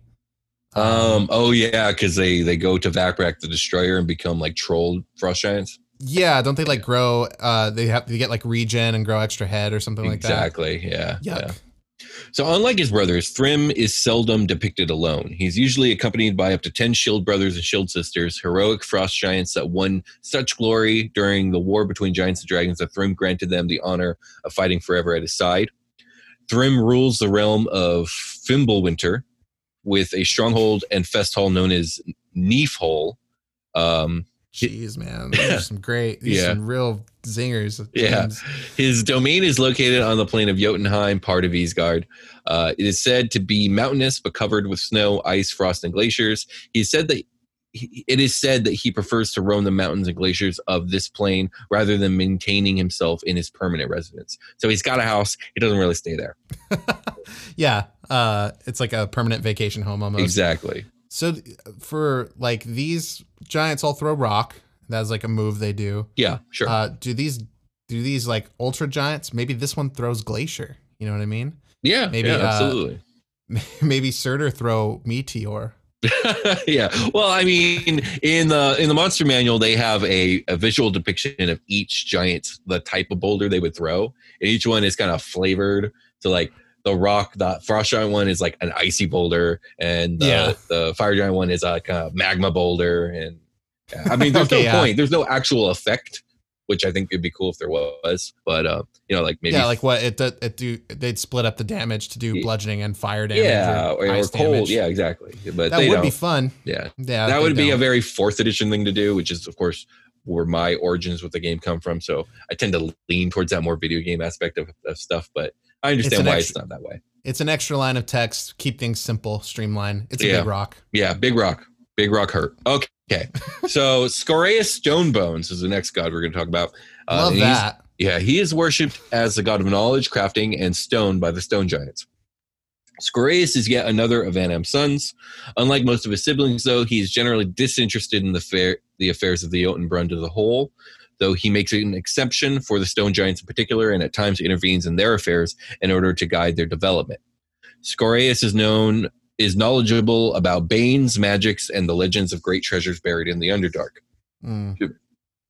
um, oh yeah, because they they go to Vakrak the Destroyer and become like troll frost giants. Yeah, don't they like grow? Uh, they have to get like regen and grow extra head or something like that. Exactly. Yeah. Yuck. Yeah. So, unlike his brothers, Thrym is seldom depicted alone. He's usually accompanied by up to ten shield brothers and shield sisters, heroic frost giants that won such glory during the war between giants and dragons that Thrym granted them the honor of fighting forever at his side. Thrym rules the realm of Fimbulwinter with a stronghold and fest hall known as Neefhole. Um, Jeez, man, these are some great, these Yeah. are some real zingers. Yeah. names. His domain is located on the plain of Jotunheim, part of Isgard. Uh, it is said to be mountainous, but covered with snow, ice, frost, and glaciers. He said that he, it is said that he prefers to roam the mountains and glaciers of this plain rather than maintaining himself in his permanent residence. So he's got a house. He doesn't really stay there. Yeah, uh, it's like a permanent vacation home almost. Exactly. So th- for like these giants all throw rock. That's like a move they do. Yeah, sure. Uh, do these do these like ultra giants? Maybe this one throws glacier. You know what I mean? yeah, maybe, yeah, uh, absolutely. Maybe Surtur throw meteor. Yeah. Well, I mean, in the in the monster manual, they have a, a visual depiction of each giant, the type of boulder they would throw, and each one is kind of flavored to like the rock. The frost giant one is like an icy boulder, and the, Yeah. the fire giant one is a kind of magma boulder. And yeah, I mean, there's Okay, no yeah. point. There's no actual effect, which I think would be cool if there was. But uh, you know, like maybe Yeah, like what it do- it do? They'd split up the damage to do Yeah. bludgeoning and fire damage. yeah, or, or, or ice cold. damage. Yeah, exactly. But that they would don't. be fun. Yeah. Yeah, That they would be a don't. very fourth edition thing to do, which is of course where my origins with the game come from. So I tend to lean towards that more video game aspect of, of stuff, but I understand an why extra- it's not that way. It's an extra line of text. Keep things simple, streamline. It's a Yeah. big rock. Yeah, Big Rock. Big Rock hurt. Okay. So Scoreus Stonebones is the next god we're going to talk about. Uh, Love and he's- that. Yeah, he is worshipped as the god of knowledge, crafting, and stone by the stone giants. Scoreus is yet another of Anam's sons. Unlike most of his siblings, though, he is generally disinterested in the, fair, the affairs of the Jotunbrund as a whole, though he makes an exception for the stone giants in particular and at times intervenes in their affairs in order to guide their development. Scoreus is known is knowledgeable about banes, magics, and the legends of great treasures buried in the Underdark. Mm.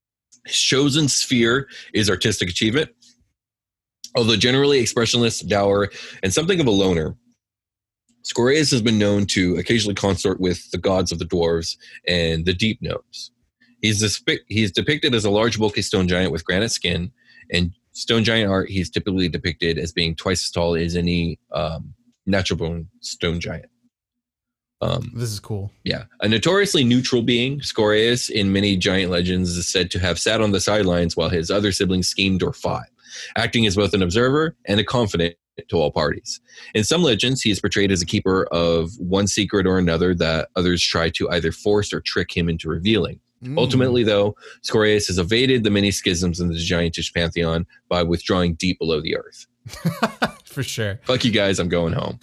His chosen sphere is artistic achievement. Although generally expressionless, dour, and something of a loner, Scoreas has been known to occasionally consort with the gods of the dwarves and the deep gnomes. He's, despi- he's depicted as a large, bulky stone giant with granite skin, and stone giant art, he's typically depicted as being twice as tall as any um, natural born stone giant. Um, this is cool. Yeah. A notoriously neutral being, Scoreas in many giant legends is said to have sat on the sidelines while his other siblings schemed or fought, acting as both an observer and a confidant to all parties. In some legends, he is portrayed as a keeper of one secret or another that others try to either force or trick him into revealing. Mm. Ultimately, though, Scoreas has evaded the many schisms in the giantish pantheon by withdrawing deep below the earth. For sure. Fuck you guys, I'm going home.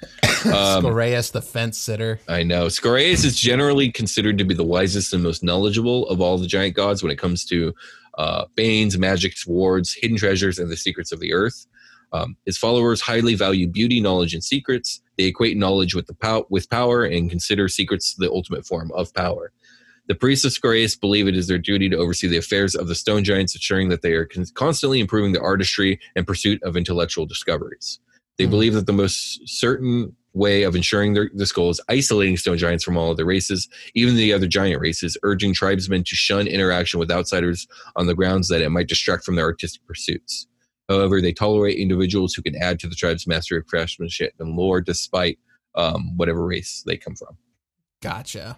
Um, Scoreas, the fence sitter. I know. Scoreas is generally considered to be the wisest and most knowledgeable of all the giant gods when it comes to uh, banes, magics, wards, hidden treasures, and the secrets of the earth. Um, his followers highly value beauty, knowledge, and secrets. They equate knowledge with the pow- with power and consider secrets the ultimate form of power. The priests of Scoreas believe it is their duty to oversee the affairs of the stone giants, ensuring that they are con- constantly improving their artistry and pursuit of intellectual discoveries. They mm. believe that the most certain way of ensuring their, this goal is isolating stone giants from all other races, even the other giant races, urging tribesmen to shun interaction with outsiders on the grounds that it might distract from their artistic pursuits. However, they tolerate individuals who can add to the tribe's mastery of craftsmanship and lore despite um, whatever race they come from. Gotcha.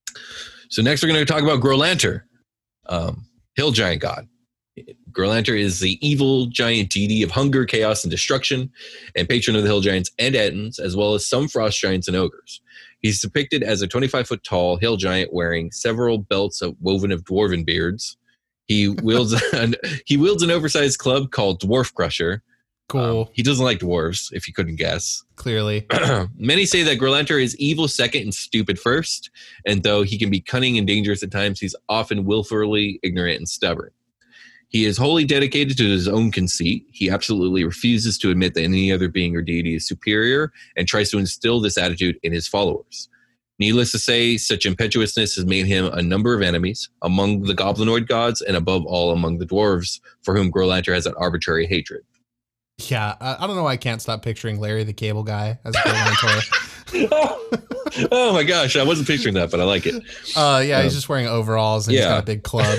So next we're going to talk about Grolantur, um, hill giant god. Grolantur is the evil giant deity of hunger, chaos, and destruction, and patron of the hill giants and Ettins, as well as some frost giants and ogres. He's depicted as a twenty-five foot tall hill giant wearing several belts of woven of dwarven beards. He wields an, he wields an oversized club called Dwarf Crusher. Cool. Um, he doesn't like dwarves, if you couldn't guess. Clearly. Many say that Grolantur is evil second and stupid first, and though he can be cunning and dangerous at times, he's often willfully ignorant and stubborn. He is wholly dedicated to his own conceit. He absolutely refuses to admit that any other being or deity is superior and tries to instill this attitude in his followers. Needless to say, such impetuousness has made him a number of enemies among the goblinoid gods and above all among the dwarves, for whom Grolantur has an arbitrary hatred. Yeah, I, I don't know why I can't stop picturing Larry the Cable Guy as Grolantur. oh, oh my gosh, I wasn't picturing that, but I like it. Uh, yeah, um, he's just wearing overalls and yeah. he's got a big club.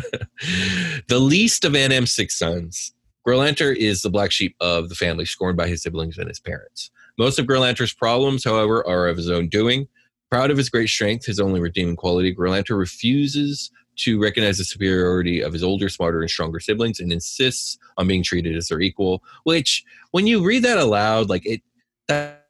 The least of Anam's six sons, Grolantur is the black sheep of the family, scorned by his siblings and his parents. Most of Grolantur's problems, however, are of his own doing. Proud of his great strength, his only redeeming quality, Grolantur refuses to recognize the superiority of his older, smarter, and stronger siblings and insists on being treated as their equal, which, when you read that aloud, like it, that,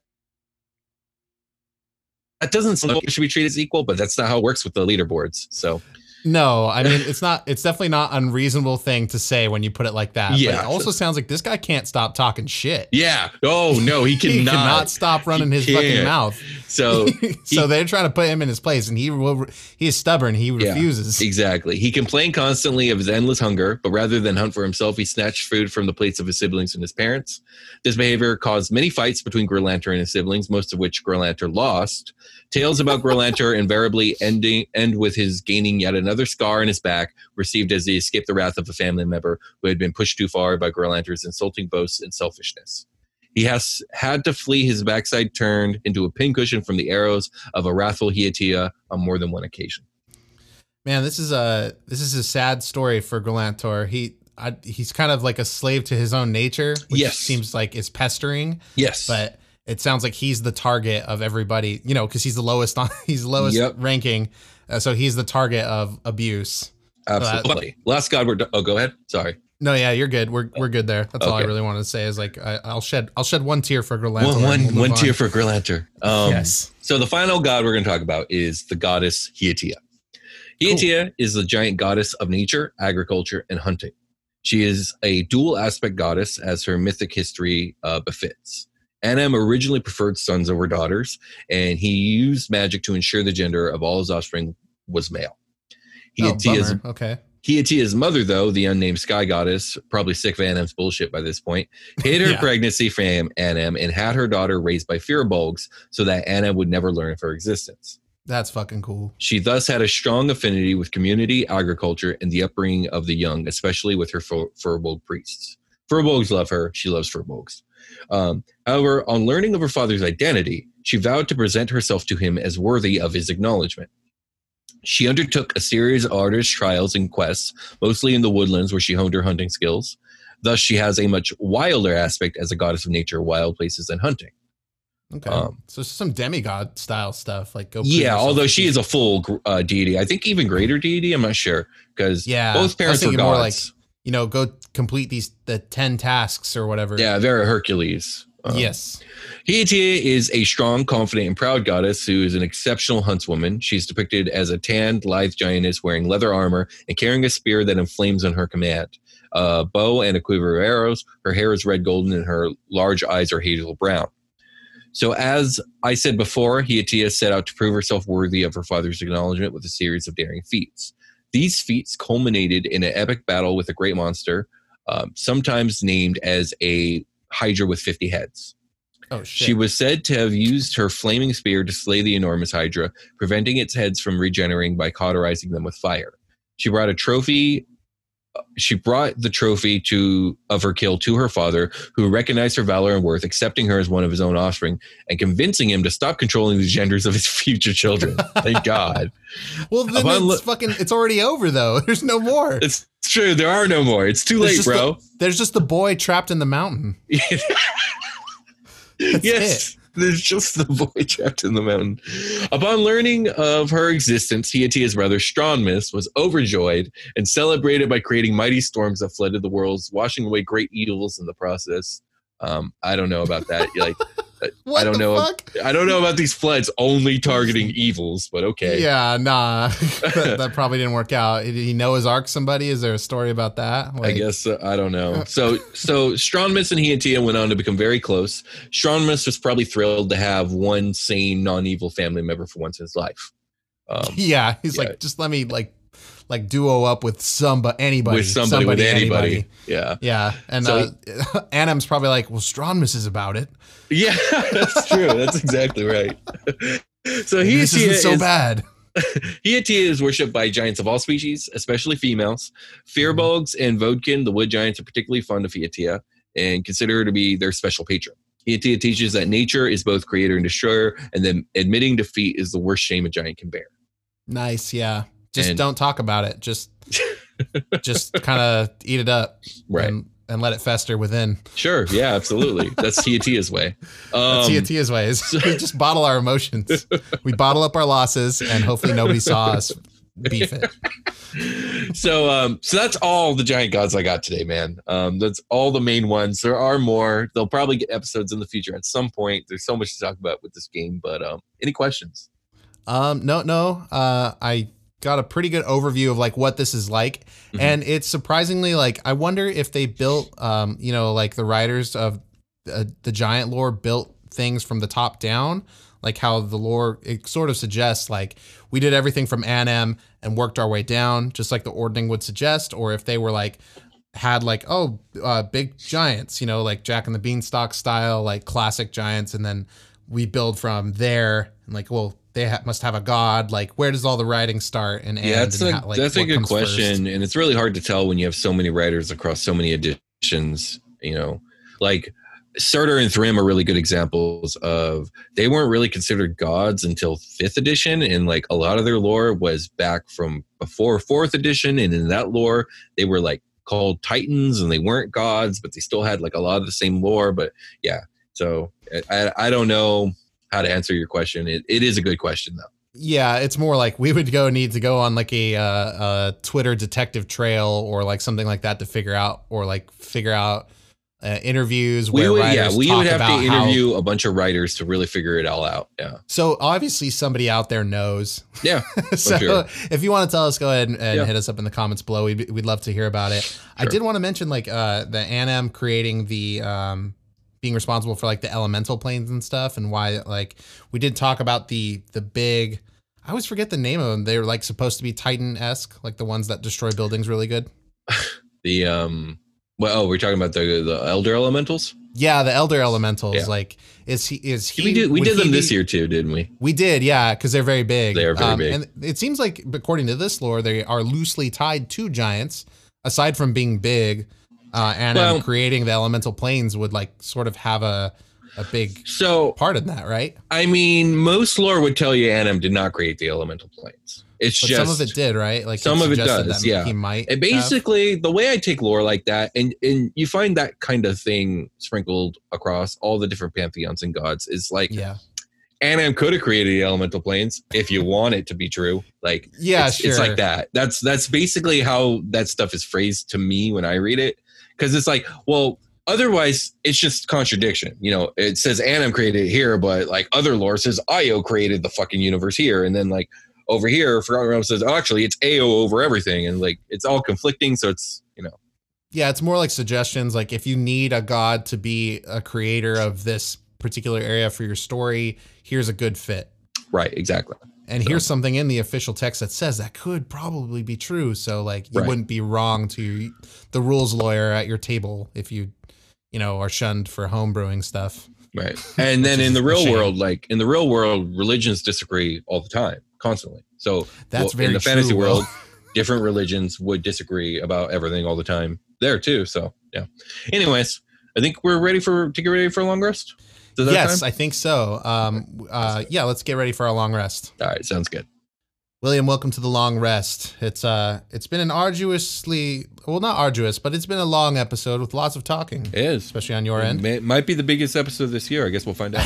that doesn't sound like it should be treated as equal, but that's not how it works with the leaderboards. So, no, I mean, it's not, it's definitely not unreasonable thing to say when you put it like that. Yeah. But it also sounds like this guy can't stop talking shit. Yeah. Oh, no, he cannot. he cannot stop running he his can't. fucking mouth. So, so he, they're trying to put him in his place, and he will. He is stubborn. He refuses. Yeah, exactly. He complained constantly of his endless hunger, but rather than hunt for himself, he snatched food from the plates of his siblings and his parents. This behavior caused many fights between Grolantur and his siblings, most of which Grolantur lost. Tales about Grolantur invariably ending end with his gaining yet another scar in his back, received as he escaped the wrath of a family member who had been pushed too far by Grolantur's insulting boasts and selfishness. He has had to flee his backside turned into a pincushion from the arrows of a wrathful Hiatia on more than one occasion. Man, this is a this is a sad story for Grolantur. He I, he's kind of like a slave to his own nature, which yes. seems like it's pestering. Yes, but it sounds like he's the target of everybody. You know, because he's the lowest on he's the lowest yep. ranking, uh, so he's the target of abuse. Absolutely. So that, Last God, we're do- oh, go ahead. Sorry. No, yeah, you're good. We're we're good there. That's okay. All I really wanted to say is like I, I'll shed I'll shed one tear for Grolantur. One one, we'll one tear for Grolantur. Um, yes. So the final god we're going to talk about is the goddess Hiatia. Hiatia cool. is the giant goddess of nature, agriculture, and hunting. She is a dual aspect goddess, as her mythic history uh, befits. Anam originally preferred sons over daughters, and he used magic to ensure the gender of all his offspring was male. Hiatia's, oh, okay. Hiatia's mother, though, the unnamed sky goddess, probably sick of Anam's bullshit by this point, hid her yeah. pregnancy from Anam and had her daughter raised by Firbolgs so that Anam would never learn of her existence. That's fucking cool. She thus had a strong affinity with community, agriculture, and the upbringing of the young, especially with her Fur- Furbolg priests. Furbolgs love her. She loves Furbolgs. Um, however, on learning of her father's identity, she vowed to present herself to him as worthy of his acknowledgement. She undertook a series of arduous trials and quests, mostly in the woodlands where she honed her hunting skills. Thus, she has a much wilder aspect as a goddess of nature, wild places, and hunting. Okay, Um, so some demigod style stuff, like go. yeah, although she is a full uh, deity. I think even greater deity. I'm not sure because yeah, both parents were gods. More like, you know, go complete these the ten tasks or whatever. Yeah, very Hercules. Um, yes. Hiatia is a strong, confident, and proud goddess who is an exceptional huntswoman. She's depicted as a tanned, lithe giantess wearing leather armor and carrying a spear that inflames on her command. A uh, bow and a quiver of arrows. Her hair is red golden and her large eyes are hazel brown. So as I said before, Hiatia set out to prove herself worthy of her father's acknowledgement with a series of daring feats. These feats culminated in an epic battle with a great monster, um, sometimes named as a Hydra with fifty heads. Oh, shit. She was said to have used her flaming spear to slay the enormous Hydra, preventing its heads from regenerating by cauterizing them with fire. She brought a trophy. She brought the trophy to of her kill to her father, who recognized her valor and worth, accepting her as one of his own offspring and convincing him to stop controlling the genders of his future children. Thank God. Well, then Upon it's lo- fucking. It's already over, though. There's no more. It's true. There are no more. It's too There's late, just bro. The, there's just the boy trapped in the mountain. That's Yes. it. There's just the boy trapped in the mountain. Upon learning of her existence, Hiatia's brother Stronmus was overjoyed and celebrated by creating mighty storms that flooded the worlds, washing away great evils in the process. Um, I don't know about that. Like, What I don't the know. fuck? I don't know about these floods only targeting evils, but okay. Yeah, nah, that, that probably didn't work out. Did he Noah's Ark somebody? Is there a story about that? I guess uh, I don't know. So, so Stronmus and Hiatia went on to become very close. Stronmus was probably thrilled to have one sane, non-evil family member for once in his life. Um, Yeah, he's yeah. like, just let me like, like duo up with somebody, anybody, with somebody, with anybody. Yeah. Yeah, and So- uh, Anim's probably like, well, Stronmus is about it. Yeah, that's true. That's exactly right. So Maybe this Hiatia isn't so is, bad. Hiatia is worshipped by giants of all species, especially females. Firbolgs and Vodkin, the wood giants, are particularly fond of Hiatia and consider her to be their special patron. Hiatia teaches that nature is both creator and destroyer, and then admitting defeat is the worst shame a giant can bear. Nice, yeah. Just And- don't talk about it. Just, just kind of eat it up, Right. And, and let it fester within. Sure. Yeah, absolutely. That's Hiatia's way. Um, That's Hiatia's ways. We just bottle our emotions. We bottle up our losses, and hopefully nobody saw us beef it. so um so that's all the giant gods I got today, man. Um that's all the main ones. There are more. They'll probably get episodes in the future at some point. There's so much to talk about with this game, but um any questions? Um, no, no. Uh, I got a pretty good overview of like what this is like, Mhm. and it's surprisingly like I wonder if they built, um, you know, like the writers of uh, the giant lore built things from the top down, like how the lore it sort of suggests like we did everything from Anem and worked our way down, just like the ordning would suggest, or if they were like had like oh uh, big giants, you know, like Jack and the Beanstalk style, like classic giants, and then we build from there. And like, well, they ha- must have a god. Like, where does all the writing start and end? Yeah, that's and a how- like, that's a what good comes question, first? and it's really hard to tell when you have so many writers across so many editions. You know, like Surtur and Thrym are really good examples of they weren't really considered gods until fifth edition, and like a lot of their lore was back from before fourth edition, and in that lore they were like called titans, and they weren't gods, but they still had like a lot of the same lore. But yeah, so I I don't know how to answer your question. It it is a good question though. Yeah, it's more like we would go need to go on like a, uh, a Twitter detective trail or like something like that to figure out, or like figure out uh, interviews We where would, writers yeah, we talk would have about to how- interview a bunch of writers to really figure it all out. Yeah, So obviously somebody out there knows. yeah. So sure. if you want to tell us, go ahead and, and Yeah. hit us up in the comments below. We'd, we'd love to hear about it. I Sure. did want to mention like uh, the Anem creating the um, being responsible for like the elemental planes and stuff, and why like we did talk about the the big. I always forget the name of them. They're like supposed to be Titan-esque, like the ones that destroy buildings really good. The um, Well, oh, we're talking about the the elder elementals. Yeah, the elder elementals. Yeah. Like, is he? Is he? We did. We would did he them this be- year too, didn't we? We did, yeah, because they're very big. They are very um, big. And it seems like, according to this lore, they are loosely tied to giants. Aside from being big, uh, and um, Well- creating the elemental planes would like sort of have a a big So part in that, right? I mean, most lore would tell you Anim did not create the elemental planes. It's But just some of it did, right? Like some of it suggested does, that yeah. He might. And have. basically, the way I take lore like that, and, and you find that kind of thing sprinkled across all the different pantheons and gods, is like, yeah, Anim could have created the elemental planes if you want it to be true. Like, yeah, it's, sure. it's like that. That's that's basically how that stuff is phrased to me when I read it, because it's like, well, otherwise it's just contradiction. You know, it says Anim created it here, but like other lore says Io created the fucking universe here, and then like. Over here, Forgotten Realms says, oh, actually, it's A O over everything. And like, it's all conflicting. So it's, you know. Yeah, it's more like suggestions. Like if you need a god to be a creator of this particular area for your story, here's a good fit. Right, exactly. And So- here's something in the official text that says that could probably be true. So like you Right. wouldn't be wrong to the rules lawyer at your table if you, you know, are shunned for homebrewing stuff. Right. And then Which in is the a real shame. world, like in the real world, religions disagree all the time, constantly. So That's well, very in the fantasy true, Will. world, different religions would disagree about everything all the time there too. So yeah. Anyways, I think we're ready for to get ready for a long rest. Is that Yes, time? I think so. Um, uh, yeah, let's get ready for our long rest. All right, sounds good. William, welcome to the long rest. It's uh, it's been an arduously, well, not arduous, but it's been a long episode with lots of talking, It is. especially on your It end. may, might be the biggest episode this year. I guess we'll find out.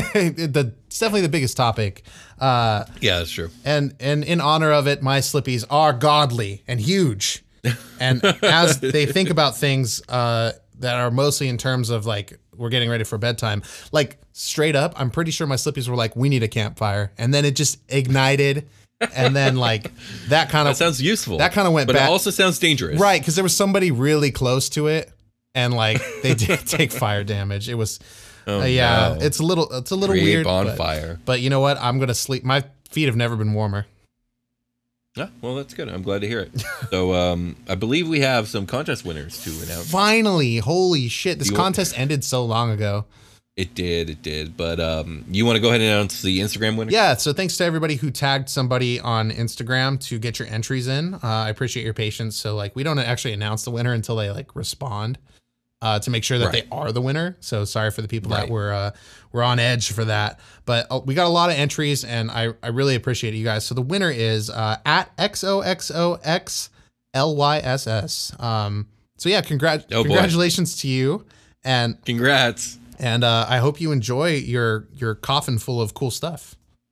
the, it's definitely the biggest topic. Uh, Yeah, that's true. and and in honor of it, my slippies are godly and huge. And as they think about things uh, that are mostly in terms of like we're getting ready for bedtime, like straight up, I'm pretty sure my slippies were like, we need a campfire, and then it just ignited, and then like that kind That of sounds useful. that kind of went but back. it also sounds dangerous. Right, because there was somebody really close to it, and like they did take fire damage. It was, Oh, uh, yeah, no. it's a little, it's a little Create weird. but- bonfire. But, you know what? I'm gonna sleep. My feet have never been warmer. Yeah, well, that's good. I'm glad to hear it. So, um, I believe we have some contest winners to announce. Finally, holy shit! This You- contest ended so long ago. It did, it did. But um, you want to go ahead and announce the Instagram winner? Yeah, so thanks to everybody who tagged somebody on Instagram to get your entries in. Uh, I appreciate your patience. So like, we don't actually announce the winner until they like respond. Uh, to make sure that Right. they are the winner. So sorry for the people Right. that were uh, were on edge for that. But uh, we got a lot of entries, and I, I really appreciate it, you guys. So the winner is uh, at X O X O X L Y S S. Um, so yeah, congrat- Oh, boy. congratulations to you, and Congrats. and uh, I hope you enjoy your your coffin full of cool stuff.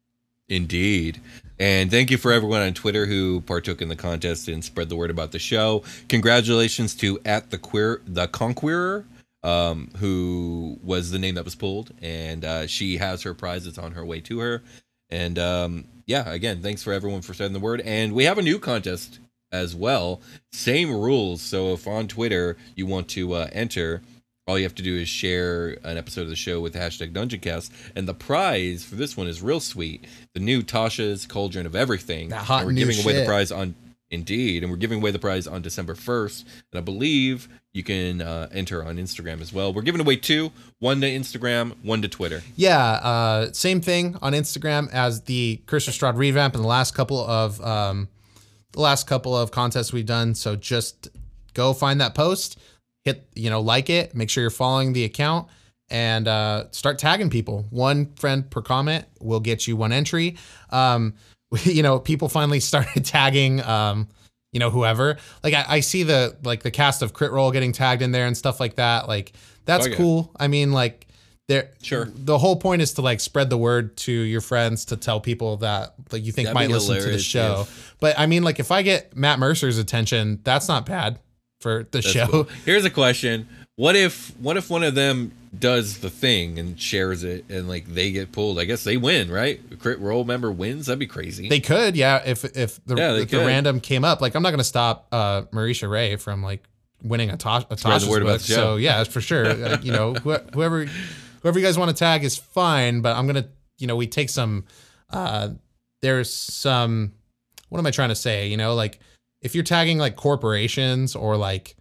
Indeed. And thank you for everyone on Twitter who partook in the contest and spread the word about the show. Congratulations to at the queer the Conqueror, um, who was the name that was pulled, and uh, she has her prize. It's on her way to her. And um, yeah, again, thanks for everyone for spreading the word. And we have a new contest as well. Same rules. So if on Twitter you want to uh, enter, all you have to do is share an episode of the show with hashtag DungeonCast. And the prize for this one is real sweet. The new Tasha's Cauldron of Everything. That hot and we're new giving away the shit. prize on, indeed, and we're giving away the prize on December first. And I believe you can uh, enter on Instagram as well. We're giving away two, one to Instagram, one to Twitter. Yeah, uh, same thing on Instagram as the Chris Strahd revamp and the last couple of um, the last couple of contests we've done. So just go find that post, hit, you know, like it, make sure you're following the account, and uh, start tagging people. One friend per comment will get you one entry. Um, you know, people finally started tagging, um, you know, whoever. Like I, I see the like the cast of Crit Roll getting tagged in there and stuff like that. Like that's Okay. cool. I mean, like there. Sure. The whole point is to like spread the word to your friends, to tell people that like you think That'd might be listen to the hilarious show. But I mean, like if I get Matt Mercer's attention, that's not bad for the That's show. cool. Here's a question. What if what if one of them does the thing and shares it and like they get pulled? I guess they win, right? A Crit Roll member wins. That'd be crazy. They could, yeah. If if the, Yeah, they if the could. random came up, like I'm not gonna stop uh, Marisha Ray from like winning a, Tosh, a Spread the Tasha's word about book. the show. So yeah, for sure. uh, you know, wh- whoever whoever you guys want to tag is fine. But I'm gonna, you know, we take some. Uh, there's some. What am I trying to say? You know, like if you're tagging like corporations or like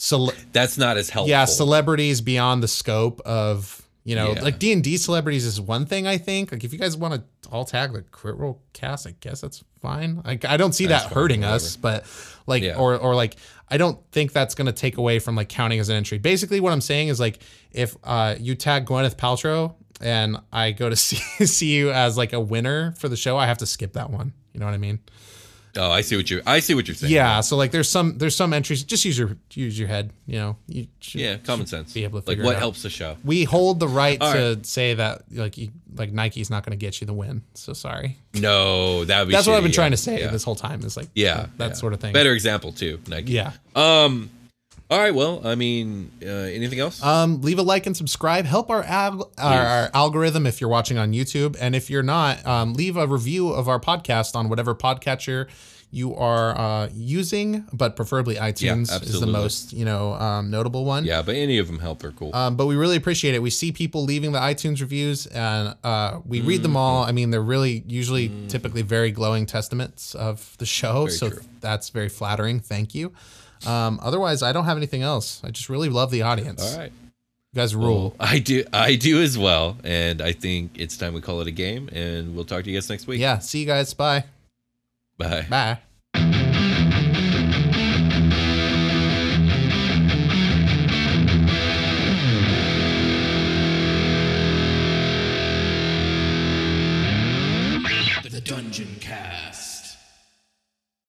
Cele- That's not as helpful. yeah, celebrities beyond the scope of, you know, Yeah. like D and D celebrities is one thing, I think. Like, if you guys want to all tag the Crit Role cast, I guess that's fine. Like, I don't see That's that fine, hurting whatever. us, but like, Yeah. or, or like, I don't think that's going to take away from like counting as an entry. Basically, what I'm saying is like, if uh, you tag Gwyneth Paltrow and I go to see, see you as like a winner for the show, I have to skip that one. You know what I mean? Oh, I see what you. I see what you're saying. Yeah. So like, there's some there's some entries. Just use your use your head. You know. You should, Yeah, common sense. Be able to like figure what it out. helps the show. We hold the right All to say that like you, like Nike's not going to get you the win. So sorry. No, that would be. That's what I've been shitty, trying yeah. to say Yeah. this whole time. Is like Yeah, that yeah. sort of thing. Better example too, Nike. Yeah. Um. All right. Well, I mean, uh, anything else? Um, leave a like and subscribe. Help our, al- our our algorithm if you're watching on YouTube, and if you're not, um, leave a review of our podcast on whatever podcatcher you are uh, using, but preferably iTunes is the absolutely. most you know um, notable one. yeah, but any of them help are cool. Um, but we really appreciate it. We see people leaving the iTunes reviews, and uh, we read them all. I mean, they're really usually typically very glowing testaments of the show. Very so true. that's very flattering. Thank you. Um, otherwise, I don't have anything else. I just really love the audience. All right. You guys rule. Well, I do. I do as well, and I think it's time we call it a game. And we'll talk to you guys next week. Yeah. See you guys. Bye. Bye. Bye.